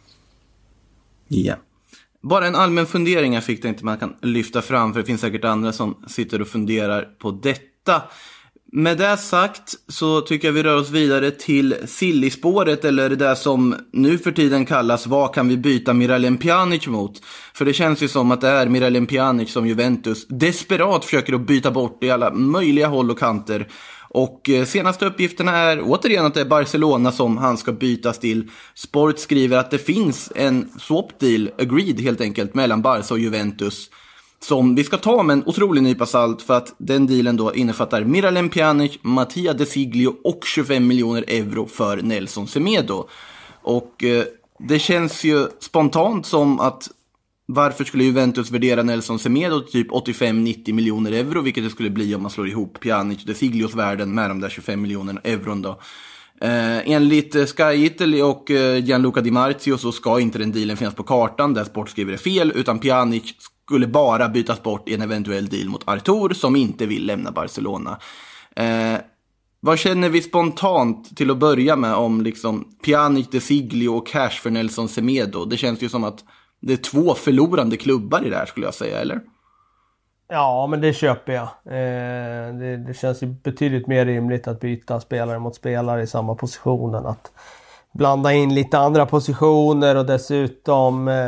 Ja. Bara en allmän fundering jag fick, det inte man kan lyfta fram, för det finns säkert andra som sitter och funderar på detta. Med det sagt så tycker jag vi rör oss vidare till Silly-spåret, eller det där som nu för tiden kallas vad kan vi byta Miralem Pjanic mot? För det känns ju som att det är Miralem Pjanic som Juventus desperat försöker att byta bort i alla möjliga håll och kanter. Och senaste uppgifterna är återigen att det är Barcelona som han ska bytas till. Sport skriver att det finns en swap deal agreed helt enkelt mellan Barca och Juventus, som vi ska ta med en otrolig nypa salt, för att den dealen då innefattar Miralem Pjanic, Mattia De Siglio och tjugofem miljoner euro för Nelson Semedo. Och eh, det känns ju spontant som att varför skulle Juventus värdera Nelson Semedo till typ åttiofem till nittio miljoner euro, vilket det skulle bli om man slår ihop Pjanic och De Siglios värden med de där tjugofem miljoner euron då. Eh, enligt Sky Italy och Gianluca Di Marzio så ska inte den dealen finnas på kartan där Sport skriver det fel, utan Pjanic skulle bara bytas bort i en eventuell deal mot Artur som inte vill lämna Barcelona. Eh, vad känner vi spontant till att börja med om liksom Pjanic, De Siglio och cash för Nelson Semedo? Det känns ju som att det är två förlorande klubbar i det här, skulle jag säga, eller? Ja, men det köper jag. Eh, det, det känns ju betydligt mer rimligt att byta spelare mot spelare i samma position än att blanda in lite andra positioner och dessutom eh,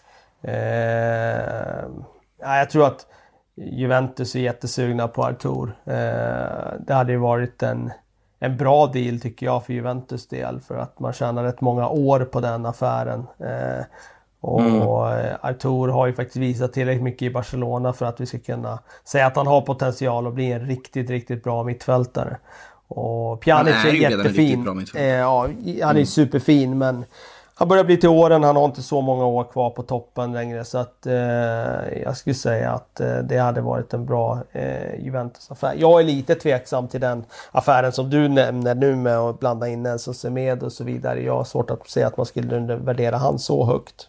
eh, ja, jag tror att Juventus är jättesugna på Artur. Eh, det hade ju varit en, en bra deal tycker jag för Juventus del, för att man tjänar rätt många år på den affären. Eh, Och mm. Artur har ju faktiskt visat tillräckligt mycket i Barcelona för att vi ska kunna säga att han har potential att bli en riktigt, riktigt bra mittfältare. Och Pjanic är, är jättefin. Eh, ja, han är mm. superfin, men han börjar bli till åren. Han har inte så många år kvar på toppen längre. Så att eh, jag skulle säga att eh, det hade varit en bra eh, Juventus-affär. Jag är lite tveksam till den affären som du nämner nu med att blanda in Nelson Semedo och så vidare. Jag har svårt att säga att man skulle värdera han så högt.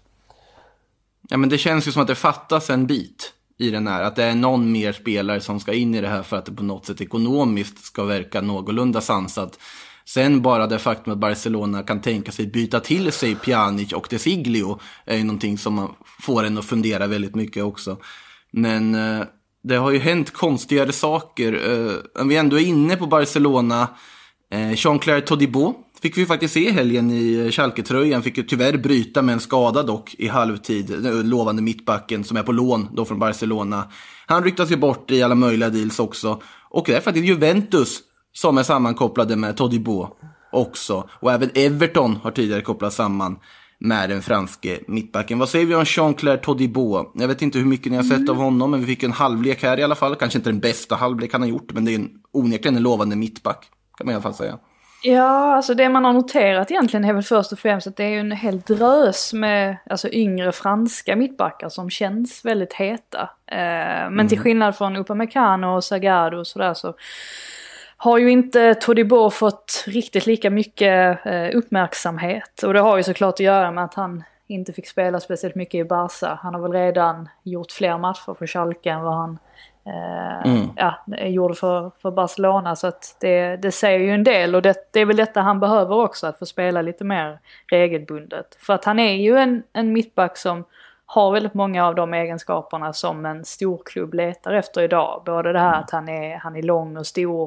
Ja, men det känns ju som att det fattas en bit i den här. Att det är någon mer spelare som ska in i det här för att det på något sätt ekonomiskt ska verka någorlunda sansat. Sen bara det faktum att Barcelona kan tänka sig byta till sig Pjanic och De Siglio är ju någonting som man får en att fundera väldigt mycket också. Men eh, det har ju hänt konstigare saker. Eh, vi är ändå inne på Barcelona. Eh, Jean-Claire Todibo fick vi faktiskt se helgen i Schalke-tröjan. Fick ju tyvärr bryta med en skada dock i halvtid. Lovande mittbacken som är på lån då från Barcelona. Han ryktas ju bort i alla möjliga deals också. Och det är faktiskt Juventus som är sammankopplade med Todibo också. Och även Everton har tidigare kopplat samman med den franske mittbacken. Vad säger vi om Jean-Claire Todibo? Jag vet inte hur mycket ni har sett av honom, men vi fick en halvlek här i alla fall. Kanske inte den bästa halvlek han har gjort, men det är en, onekligen en lovande mittback, kan man i alla fall säga. Ja, alltså det man har noterat egentligen är väl först och främst att det är ju en helt drös med alltså yngre franska mittbackar som känns väldigt heta. Eh, men mm. till skillnad från Upamecano och Zagadou och sådär så har ju inte Todibo fått riktigt lika mycket eh, uppmärksamhet. Och det har ju såklart att göra med att han inte fick spela speciellt mycket i Barca. Han har väl redan gjort fler matcher för Schalke än vad han eh, mm. ja, gjorde för, för Barcelona. Så att det, det säger ju en del. Och det, det är väl detta han behöver också, att få spela lite mer regelbundet. För att han är ju en, en mittback som har väldigt många av de egenskaperna som en stor klubb letar efter idag. Både det här att han är, han är lång och stor.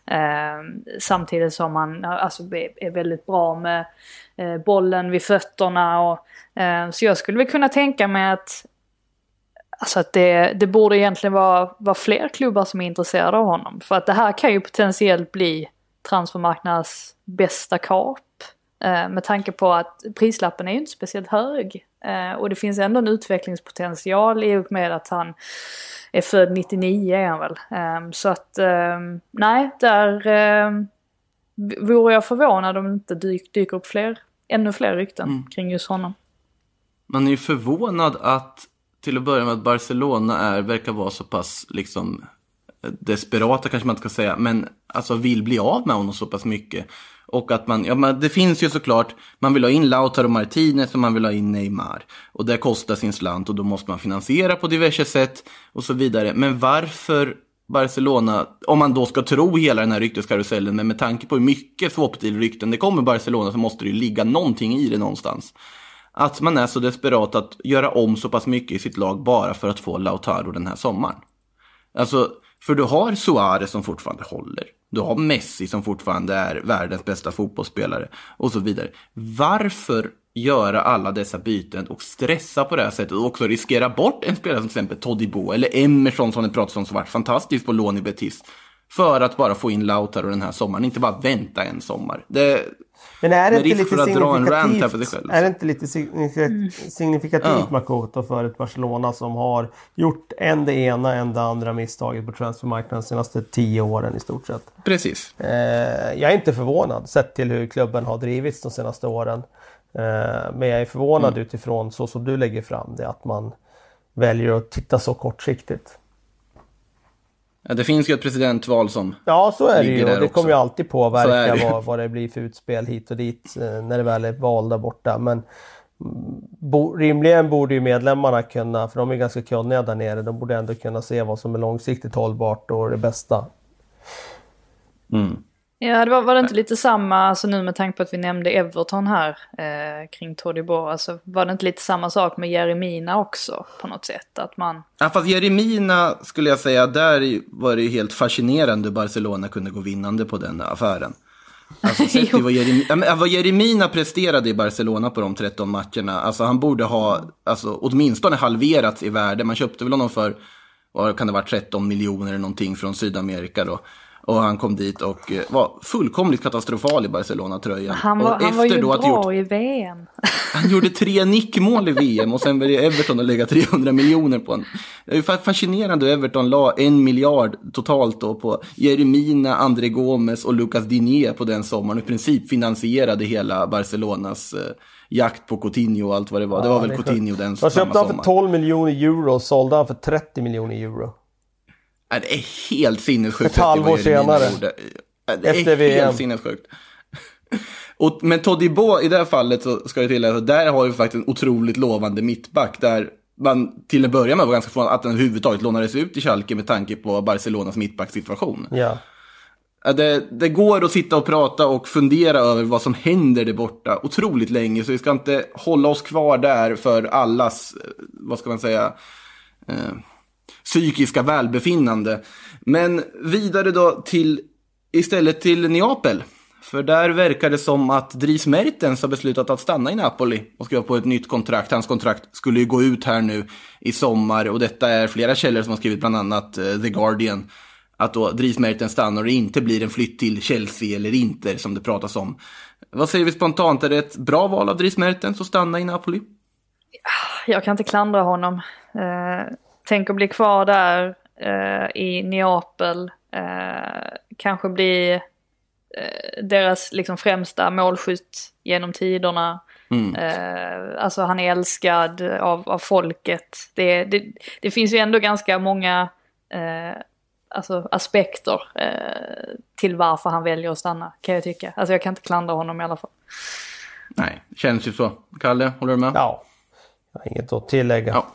Eh, samtidigt som han alltså, är väldigt bra med eh, bollen vid fötterna. Och, eh, så jag skulle väl kunna tänka mig att, alltså att det, det borde egentligen vara, vara fler klubbar som är intresserade av honom. För att det här kan ju potentiellt bli transfermarknadens bästa kap. Eh, med tanke på att prislappen är ju inte speciellt hög. Eh, och det finns ändå en utvecklingspotential i och med att han är född nittionio är han väl. Eh, så att eh, nej, där eh, vore jag förvånad om det inte dyk, dyker upp fler, ännu fler rykten mm. kring just honom. Man är ju förvånad att till att börja med att Barcelona är, verkar vara så pass liksom desperata kanske man inte ska säga, men alltså vill bli av med honom så pass mycket. Och att man, ja men det finns ju såklart, man vill ha in Lautaro Martinez och man vill ha in Neymar. Och det kostar sin slant och då måste man finansiera på diverse sätt och så vidare. Men varför Barcelona, om man då ska tro hela den här rykteskarusellen, men med tanke på hur mycket swap-deal-rykten det kommer Barcelona så måste det ju ligga någonting i det någonstans. Att man är så desperat att göra om så pass mycket i sitt lag bara för att få Lautaro den här sommaren. Alltså, för du har Suarez som fortfarande håller. Du har Messi som fortfarande är världens bästa fotbollsspelare och så vidare. Varför göra alla dessa byten och stressa på det här sättet och också riskera bort en spelare som till exempel Todibo eller Emerson som det pratas om som varit fantastiskt på lån i Betis för att bara få in Lautaro den här sommaren, inte bara vänta en sommar. Det Men är det inte lite signifikativt? Är det inte lite signifikativt ja. Makoto för ett Barcelona som har gjort en det ena en det andra misstaget på transfermarknaden de senaste tio åren i stort sett? Precis. Eh, jag är inte förvånad sett till hur klubben har drivits de senaste åren. Eh, men jag är förvånad Mm. utifrån så som du lägger fram det, att man väljer att titta så kortsiktigt. Ja, det finns ju ett presidentval som Ja, så är det ligger ju. där Och det också. kommer ju alltid Så är påverka det ju. vad, vad det blir för utspel hit och dit eh, när det väl är val där borta. Men mm, bo, rimligen borde ju medlemmarna kunna, för de är ganska kunniga där nere, de borde ändå kunna se vad som är långsiktigt hållbart och det bästa. Mm. Ja, det var, var det inte lite samma, alltså nu med tanke på att vi nämnde Everton här eh, kring Todibo, alltså var det inte lite samma sak med Jeremina också på något sätt? Att man... Ja, fast Jeremina skulle jag säga, där var det ju helt fascinerande Barcelona kunde gå vinnande på den affären. Alltså sett till vad, Jerem, ja, men, vad Jeremina presterade i Barcelona på de tretton matcherna, alltså han borde ha alltså, åtminstone halverats i värde. Man köpte väl honom för, vad kan det vara, tretton miljoner eller någonting från Sydamerika då. Och han kom dit och eh, var fullkomligt katastrofal i Barcelona-tröjan. Han var, och han var ju då att bra gjort, i V M. han gjorde tre nickmål i V M och sen väljer Everton att lägga trehundra miljoner på en. Det är ju fascinerande. Everton la en miljard totalt då på Jeremina, André Gomes och Lucas Digne på den sommaren. I princip finansierade hela Barcelonas eh, jakt på Coutinho och allt vad det var. Ja, det var det väl är Coutinho sjukt. den De samma köpte han för sommar. tolv miljoner euro och sålde han för trettio miljoner euro. Ja, det är helt sinnessjukt. Ett halvår vad Jeremina senare. gjorde. Ja, det Efter är V M. helt sinnessjukt. Och, men Todibo i det här fallet så ska jag tillägga att där har ju faktiskt en otroligt lovande mittback där man till en början var ganska förvånad att den överhuvudtaget lånades ut i Schalke med tanke på Barcelonas mittbacksituation. Ja. Ja, det, det går att sitta och prata och fundera över vad som händer där borta otroligt länge, så vi ska inte hålla oss kvar där för allas, vad ska man säga, eh, psykiska välbefinnande. Men vidare då till istället till Neapel. För där verkar det som att Dries Mertens har beslutat att stanna i Napoli och skriva på ett nytt kontrakt. Hans kontrakt skulle ju gå ut här nu i sommar och detta är flera källor som har skrivit, bland annat uh, The Guardian, att då Dries Mertens stannar och det inte blir en flytt till Chelsea eller Inter som det pratas om. Vad säger vi spontant? Är det ett bra val av Dries Mertens att stanna i Napoli? Jag kan inte klandra honom. Eh, tänk att bli kvar där eh, i Neapel. Eh, kanske bli eh, deras liksom främsta målskytt genom tiderna. Mm. Eh, alltså han är älskad av, av folket. Det, det, det finns ju ändå ganska många eh, alltså aspekter eh, till varför han väljer att stanna, kan jag tycka. Alltså jag kan inte klandra honom i alla fall. Nej, känns ju så. Kalle, håller du med? Ja. Jag har inget att tillägga. Ja.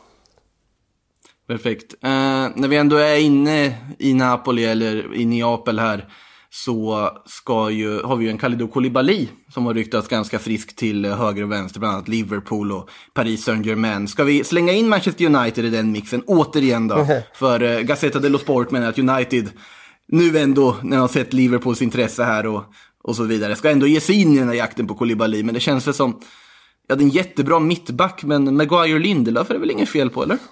Perfekt. Eh, när vi ändå är inne i Napoli eller i Neapel här så ska ju, har vi ju en Kalidou Koulibaly som har ryktats ganska frisk till höger och vänster, bland annat Liverpool och Paris Saint-Germain. Ska vi slänga in Manchester United i den mixen återigen då? För eh, Gazzetta dello Sport menar att United nu ändå, när de har sett Liverpools intresse här och, och så vidare, ska ändå ge sig in i den här jakten på Koulibaly. Men det känns väl som, ja, det är en jättebra mittback, men Maguire och Lindelöf är det väl ingen fel på, eller?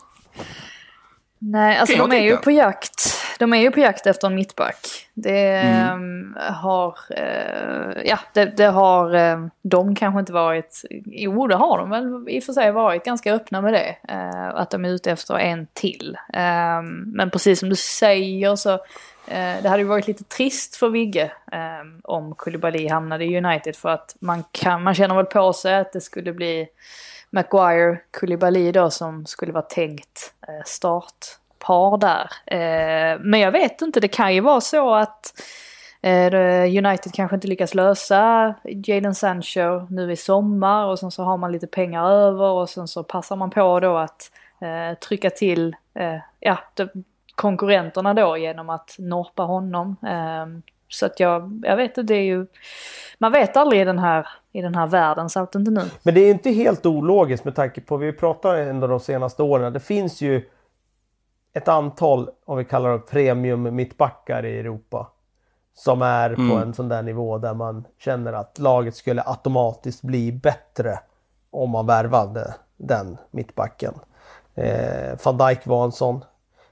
Nej, alltså Kan de jag är ju tycka. på jakt. De är ju på jakt efter en mittback. Det Mm. eh, har, eh, ja, det, det har eh, de kanske inte varit, jo det har de väl i och för sig varit ganska öppna med det. Eh, att de är ute efter en till. Eh, men precis som du säger så, eh, det hade ju varit lite trist för Vigge eh, om Koulibaly hamnade i United, för att man, kan, man känner väl på sig att det skulle bli Maguire, Koulibaly då som skulle vara tänkt eh, startpar där. Eh, men jag vet inte, det kan ju vara så att eh, United kanske inte lyckas lösa Jadon Sancho nu i sommar och sen så har man lite pengar över och sen så passar man på då att eh, trycka till eh, ja, de, konkurrenterna då genom att norpa honom. Eh, så att jag, jag vet inte, det är ju, man vet aldrig i den här, i den här världen, så att inte nu. Men det är inte helt ologiskt med tanke på, vi pratar ändå de senaste åren, det finns ju ett antal, om vi kallar det premium mittbackar i Europa, som är Mm. på en sån där nivå där man känner att laget skulle automatiskt bli bättre om man värvade den mittbacken. Eh, Van Dijk var en sån.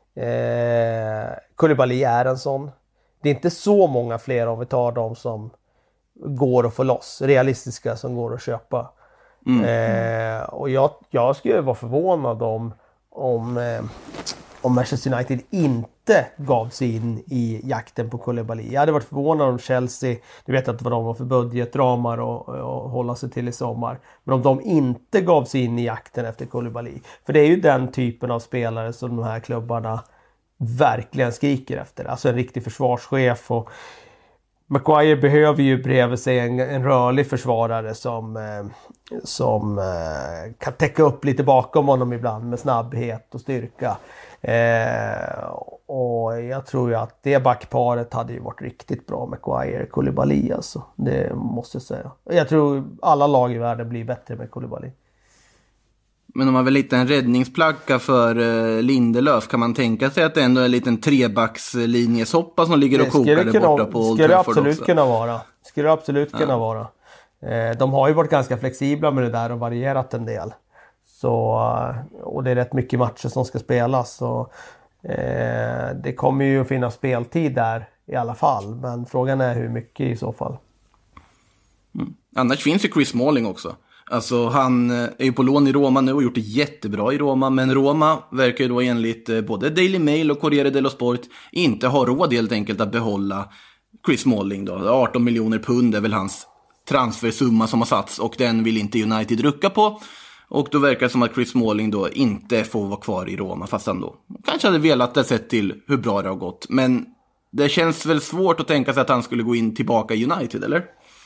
Eh, Koulibaly är en sån. Det är inte så många fler om vi tar dem som går att få loss, realistiska som går att köpa. Mm. Eh, och jag, jag skulle vara förvånad om om, eh, om Manchester United inte inte gav sig in i jakten på Koulibaly. Jag hade varit förvånad om Chelsea, du vet inte vad de var för budgetramar och, och hålla sig till i sommar, men om de inte gav sig in i jakten efter Koulibaly. För det är ju den typen av spelare som de här klubbarna verkligen skriker efter. Alltså en riktig försvarschef, och Maguire behöver ju bredvid sig en, en rörlig försvarare som, eh, som eh, kan täcka upp lite bakom honom ibland med snabbhet och styrka. Eh, och jag tror ju att det backparet hade ju varit riktigt bra, Maguire och Koulibaly, alltså. Det måste jag säga. Jag tror alla lag i världen blir bättre med Koulibaly. Men om man vill hitta en räddningsplacka för uh, Lindelöf, kan man tänka sig att det ändå är en liten trebackslinjesoppa som ligger och kokar där borta på Old Trafford också? Skulle det absolut kunna vara. Skulle det absolut ja. kunna vara. Eh, de har ju varit ganska flexibla med det där och varierat en del. Så, och det är rätt mycket matcher som ska spelas. Så, eh, det kommer ju att finnas speltid där i alla fall. Men frågan är hur mycket i så fall. Mm. Annars finns ju Chris Smalling också. Alltså han är ju på lån i Roma nu och gjort det jättebra i Roma. Men Roma verkar ju då enligt både Daily Mail och Corriere dello Sport inte ha råd helt enkelt att behålla Chris Smalling då. arton miljoner pund är väl hans transfersumma som har satts, och den vill inte United rucka på. Och då verkar det som att Chris Smalling då inte får vara kvar i Roma, fast han då kanske hade velat det sett till hur bra det har gått. Men det känns väl svårt att tänka sig att han skulle gå in tillbaka i United, eller?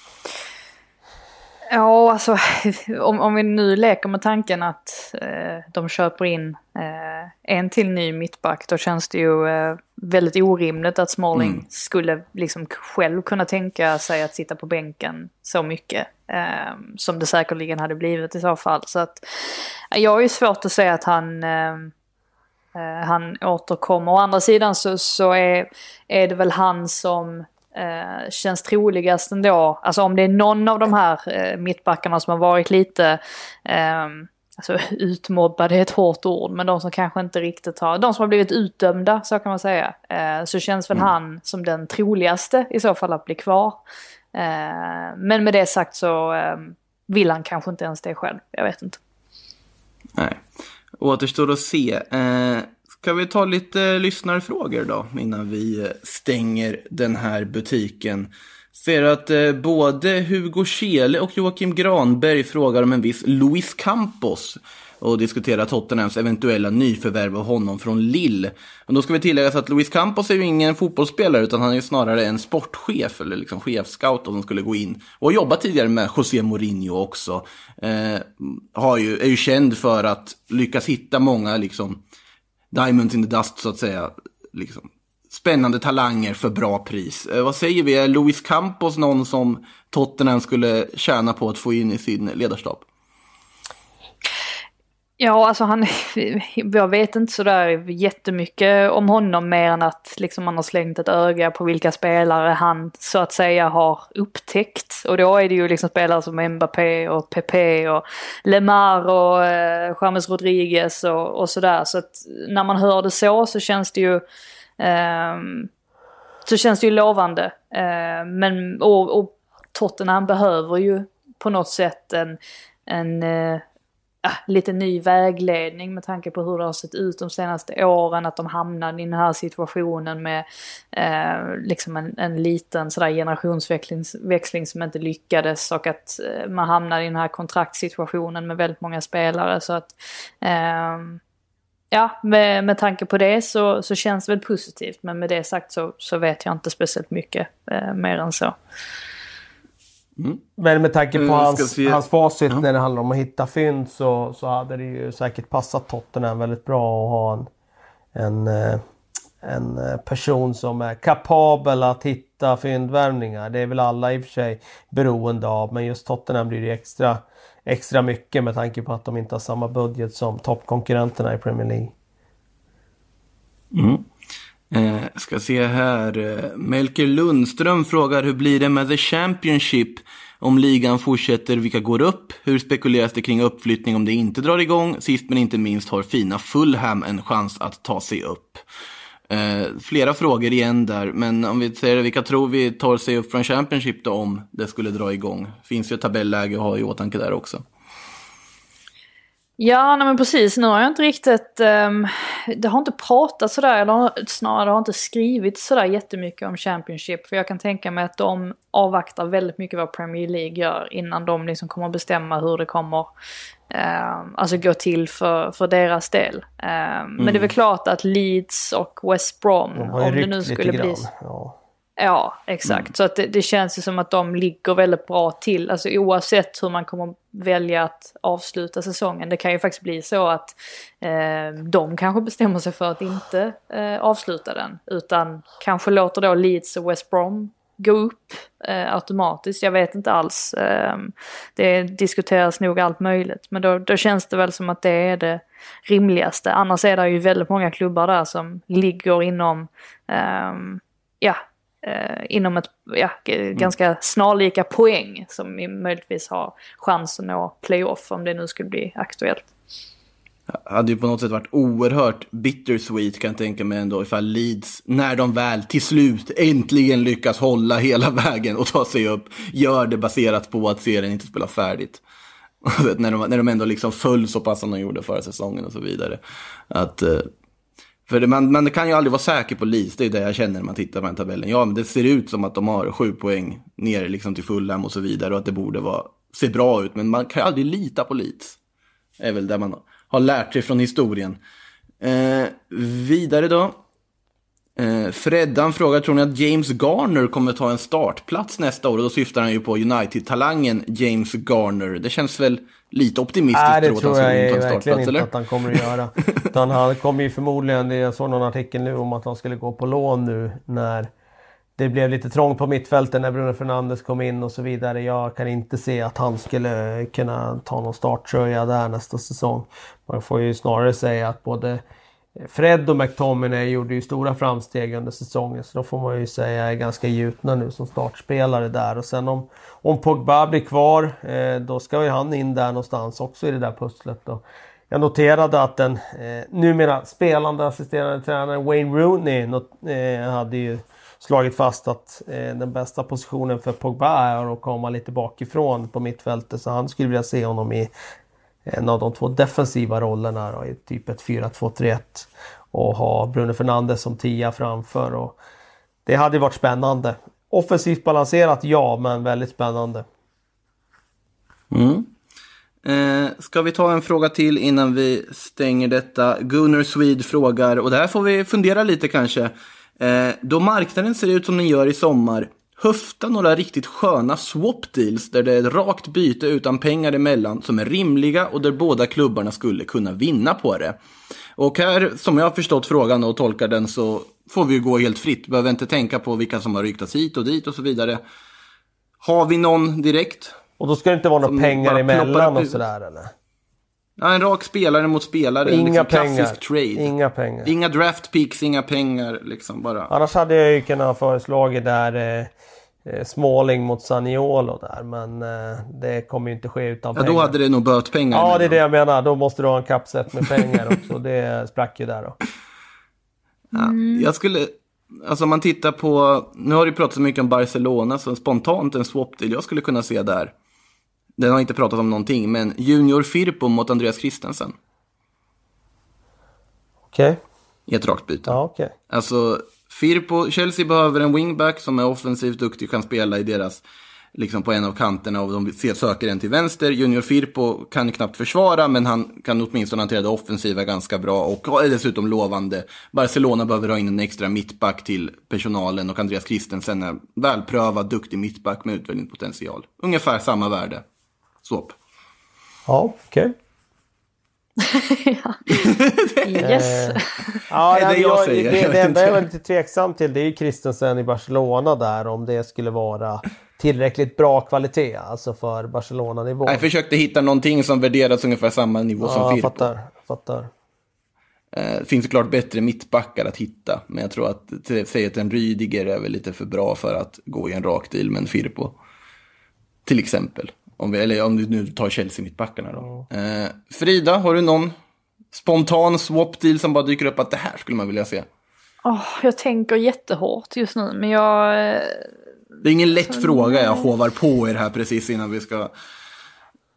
Ja, alltså om, om vi nu leker med tanken att eh, de köper in eh, en till ny mittback, då känns det ju eh, väldigt orimligt att Smalling mm. skulle liksom själv kunna tänka sig att sitta på bänken så mycket eh, som det säkerligen hade blivit i så fall. Så att jag har ju svårt att säga att han, eh, han återkommer. Å andra sidan så, så är, är det väl han som Eh, känns troligast ändå, alltså om det är någon av de här eh, mittbackarna som har varit lite eh, alltså utmobbade är ett hårt ord, men de som kanske inte riktigt har, de som har blivit utdömda, så kan man säga, eh, så känns väl mm. han som den troligaste i så fall att bli kvar. Eh, men med det sagt så eh, vill han kanske inte ens det själv, jag vet inte. Nej, återstår att se. eh... Ska vi ta lite lyssnarfrågor då innan vi stänger den här butiken? Ser att eh, både Hugo Schele och Joakim Granberg frågar om en viss Luis Campos och diskuterar Tottenhams eventuella nyförvärv av honom från Lille. Och då ska vi tillägga att Luis Campos är ju ingen fotbollsspelare, utan han är ju snarare en sportchef eller liksom chefscout som skulle gå in och jobba tidigare med José Mourinho också. Eh, har ju, är ju känd för att lyckas hitta många liksom diamonds in the dust, så att säga, liksom spännande talanger för bra pris. Eh, vad säger vi? Är Luis Campos någon som Tottenham skulle tjäna på att få in i sin ledarstab? Ja, alltså han, jag vet inte sådär jättemycket om honom, mer än att liksom man har slängt ett öga på vilka spelare han så att säga har upptäckt. Och då är det ju liksom spelare som Mbappé och Pepe och Lemar och eh, James Rodriguez och, och sådär. Så att när man hör det så så känns det ju eh, så känns det ju lovande. Eh, men och, och Tottenham behöver ju på något sätt en en eh, Ja, lite ny vägledning med tanke på hur det har sett ut de senaste åren, att de hamnade i den här situationen med eh, liksom en, en liten sådär generationsväxling växling som inte lyckades, och att eh, man hamnade i den här kontraktssituationen med väldigt många spelare. Så att eh, ja, med, med tanke på det så, så känns det väl positivt, men med det sagt så, så vet jag inte speciellt mycket eh, mer än så. Mm. Men med tanke på mm, hans, hans facit ja. när det handlar om att hitta fynd, så, så hade det ju säkert passat Tottenham väldigt bra att ha en, en, en person som är kapabel att hitta fyndvärvningar. Det är väl alla i och för sig beroende av, men just Tottenham blir det extra, extra mycket med tanke på att de inte har samma budget som toppkonkurrenterna i Premier League. Mm. Eh, ska se här. Melker Lundström frågar: hur blir det med The Championship om ligan fortsätter? Vilka går upp? Hur spekuleras det kring uppflyttning om det inte drar igång? Sist men inte minst har fina Fulham en chans att ta sig upp. Eh, flera frågor igen där, men om vi säger vilka tror vi tar sig upp från Championship då om det skulle dra igång? Finns ju ett tabelläge att ha i åtanke där också. Ja, nej men precis. Nu har jag inte riktigt... Um, det har inte pratat sådär, eller snarare det har inte skrivit sådär jättemycket om Championship. För jag kan tänka mig att de avvaktar väldigt mycket vad Premier League gör innan de liksom kommer att bestämma hur det kommer um, alltså gå till för, för deras del. Um, mm. Men det är väl klart att Leeds och West Brom, de om det nu skulle bli... Ja. Ja, exakt. Mm. Så att det, det känns ju som att de ligger väldigt bra till. Alltså oavsett hur man kommer välja att avsluta säsongen. Det kan ju faktiskt bli så att eh, de kanske bestämmer sig för att inte eh, avsluta den. Utan kanske låter då Leeds och West Brom gå upp eh, automatiskt. Jag vet inte alls. Eh, det diskuteras nog allt möjligt. Men då, då känns det väl som att det är det rimligaste. Annars är det ju väldigt många klubbar där som ligger inom... Eh, ja... Eh, inom ett ja, mm. ganska snarlika poäng som vi möjligtvis har chans att nå playoff om det nu skulle bli aktuellt. Det hade ju på något sätt varit oerhört bittersweet kan jag tänka mig ändå ifall Leeds, när de väl till slut äntligen lyckas hålla hela vägen och ta sig upp, gör det baserat på att serien inte spelar färdigt. när, de, när de ändå liksom föll så pass som de gjorde förra säsongen och så vidare. Att... Eh, För det, man, man kan ju aldrig vara säker på Leeds. Det är det jag känner när man tittar på den tabellen. Ja, men det ser ut som att de har sju poäng ner liksom till Fulham och så vidare. Och att det borde vara, se bra ut. Men man kan ju aldrig lita på Leeds. Det är väl där man har lärt sig från historien. Eh, vidare då. Eh, Freddan frågar, tror ni att James Garner kommer ta en startplats nästa år? Och då syftar han ju på United-talangen James Garner. Det känns väl lite optimistiskt. Nej, det tror, tror jag, jag verkligen inte eller? att han kommer att göra. Utan han kommer ju förmodligen, jag såg någon artikel nu om att han skulle gå på lån nu när det blev lite trångt på mittfältet när Bruno Fernandes kom in och så vidare. Jag kan inte se att han skulle kunna ta någon starttröja där nästa säsong. Man får ju snarare säga att både Fred och McTominay gjorde ju stora framsteg under säsongen, så då får man ju säga är ganska gjutna nu som startspelare där. Och sen om, om Pogba blir kvar, eh, då ska ju han in där någonstans också i det där pusslet då. Jag noterade att den eh, numera spelande assisterande tränaren Wayne Rooney not, eh, hade ju slagit fast att eh, den bästa positionen för Pogba är att komma lite bakifrån på mittfältet, så han skulle vilja se honom i en av de två defensiva rollerna då, i typ ett fyra två tre ett och ha Bruno Fernandes som tia framför, och det hade varit spännande. Offensivt balanserat, ja, men väldigt spännande. Mm. Eh, ska vi ta en fråga till innan vi stänger detta? Gunnar Swede frågar, och där får vi fundera lite kanske. Eh, då marknaden ser ut som den gör i sommar, höfta några riktigt sköna swap deals där det är ett rakt byte utan pengar emellan som är rimliga och där båda klubbarna skulle kunna vinna på det. Och här, som jag har förstått frågan och tolkar den, så får vi ju gå helt fritt. Behöver inte tänka på vilka som har ryktats hit och dit och så vidare. Har vi någon direkt? Och då ska det inte vara några pengar emellan och sådär, eller? Ja, en rak spelare mot spelare. Inga liksom pengar. Klassisk trade. Inga pengar. Inga draft picks, inga pengar. Liksom bara. Annars hade jag ju kunnat föreslagit där eh, Smalling mot Zaniolo där. Men eh, det kommer ju inte ske utan ja, pengar. Då hade det nog bört pengar. Ja, det är det jag menar. Då måste du ha en kappsätt med pengar också. Det sprack ju där då. Ja, jag skulle... Alltså om man tittar på... Nu har du pratat så mycket om Barcelona, så spontant en swap deal jag skulle kunna se där. Den har inte pratat om någonting, men Junior Firpo mot Andreas Christensen. Okej. Okay. I ett rakt byte. Ja, okej. Okay. Alltså, Firpo, Chelsea behöver en wingback som är offensivt duktig och kan spela i deras, liksom på en av kanterna, och de söker en till vänster. Junior Firpo kan knappt försvara, men han kan åtminstone hantera det offensiva ganska bra och är dessutom lovande. Barcelona behöver ha in en extra mittback till personalen, och Andreas Christensen är välprövad, duktig mittback med utvecklingspotential. Ungefär samma värde. Swap. Ja, okej. Okay. ja. Yes. Eh, ja, det är det jag, jag säger. Det, jag det enda jag är lite tveksam till, det är ju Christensen i Barcelona där, om det skulle vara tillräckligt bra kvalitet, alltså för Barcelona-nivå. Jag försökte hitta någonting som värderats ungefär samma nivå ja, som Firpo. Ja, fattar, fattar. Det eh, finns såklart bättre mittbackar att hitta, men jag tror att säga att en Rydiger är väl lite för bra för att gå i en rak deal med en Firpo. Till exempel. Om vi, eller om du nu tar Chelsea mittbackarna då. Mm. Eh, Frida, har du någon spontan swap deal som bara dyker upp att det här skulle man vilja se? Oh, jag tänker jättehårt just nu, men jag... Det är ingen lätt fråga jag hovar på er här precis innan vi ska...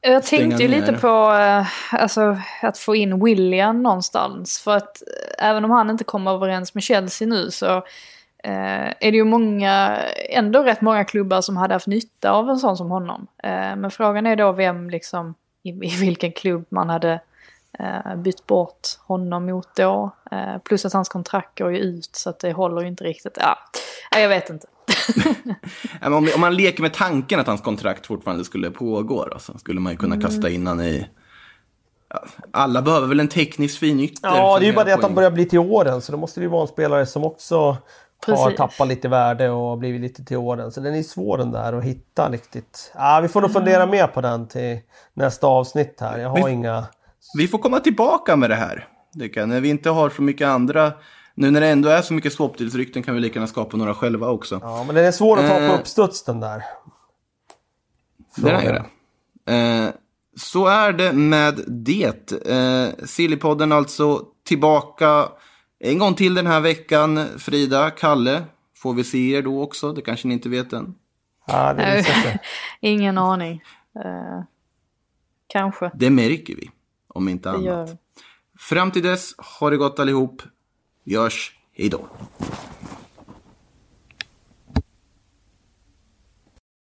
Jag tänkte ju ner. lite på eh, alltså, att få in Willian någonstans. För att eh, även om han inte kommer överens med Chelsea nu så eh, är det ju många, ändå rätt många klubbar som hade haft nytta av en sån som honom. Eh, men frågan är då vem liksom, i, i vilken klubb man hade eh, bytt bort honom mot då. Eh, plus att hans kontrakt går ju ut så att det håller ju inte riktigt. Ja, jag vet inte. om, om man leker med tanken att hans kontrakt fortfarande skulle pågå då, så skulle man ju kunna mm. kasta in han i... Ja, alla behöver väl en teknisk fin ytter. Ja, det är ju bara det att han börjar bli till åren, så då måste det ju vara en spelare som också Precis. har tappat lite värde och blivit lite till åren. Så den är svår den där att hitta riktigt. Ja, vi får nog fundera mm. mer på den till nästa avsnitt här. Jag har vi, inga... Vi får komma tillbaka med det här. Det kan, när vi inte har så mycket andra... Nu när det ändå är så mycket swapdeals-rykten kan vi lika gärna skapa några själva också. Ja, men det är svårt att ta på uppstuds den där. Det är det. Eh, så är det med det. Eh, Sillypodden alltså tillbaka en gång till den här veckan. Frida, Kalle, får vi se er då också? Det kanske ni inte vet än. Ja, det är det. Ingen aning. Eh, kanske. Det märker vi, om inte det annat. Fram till dess, har det gott allihop. Vi hörs, hej då.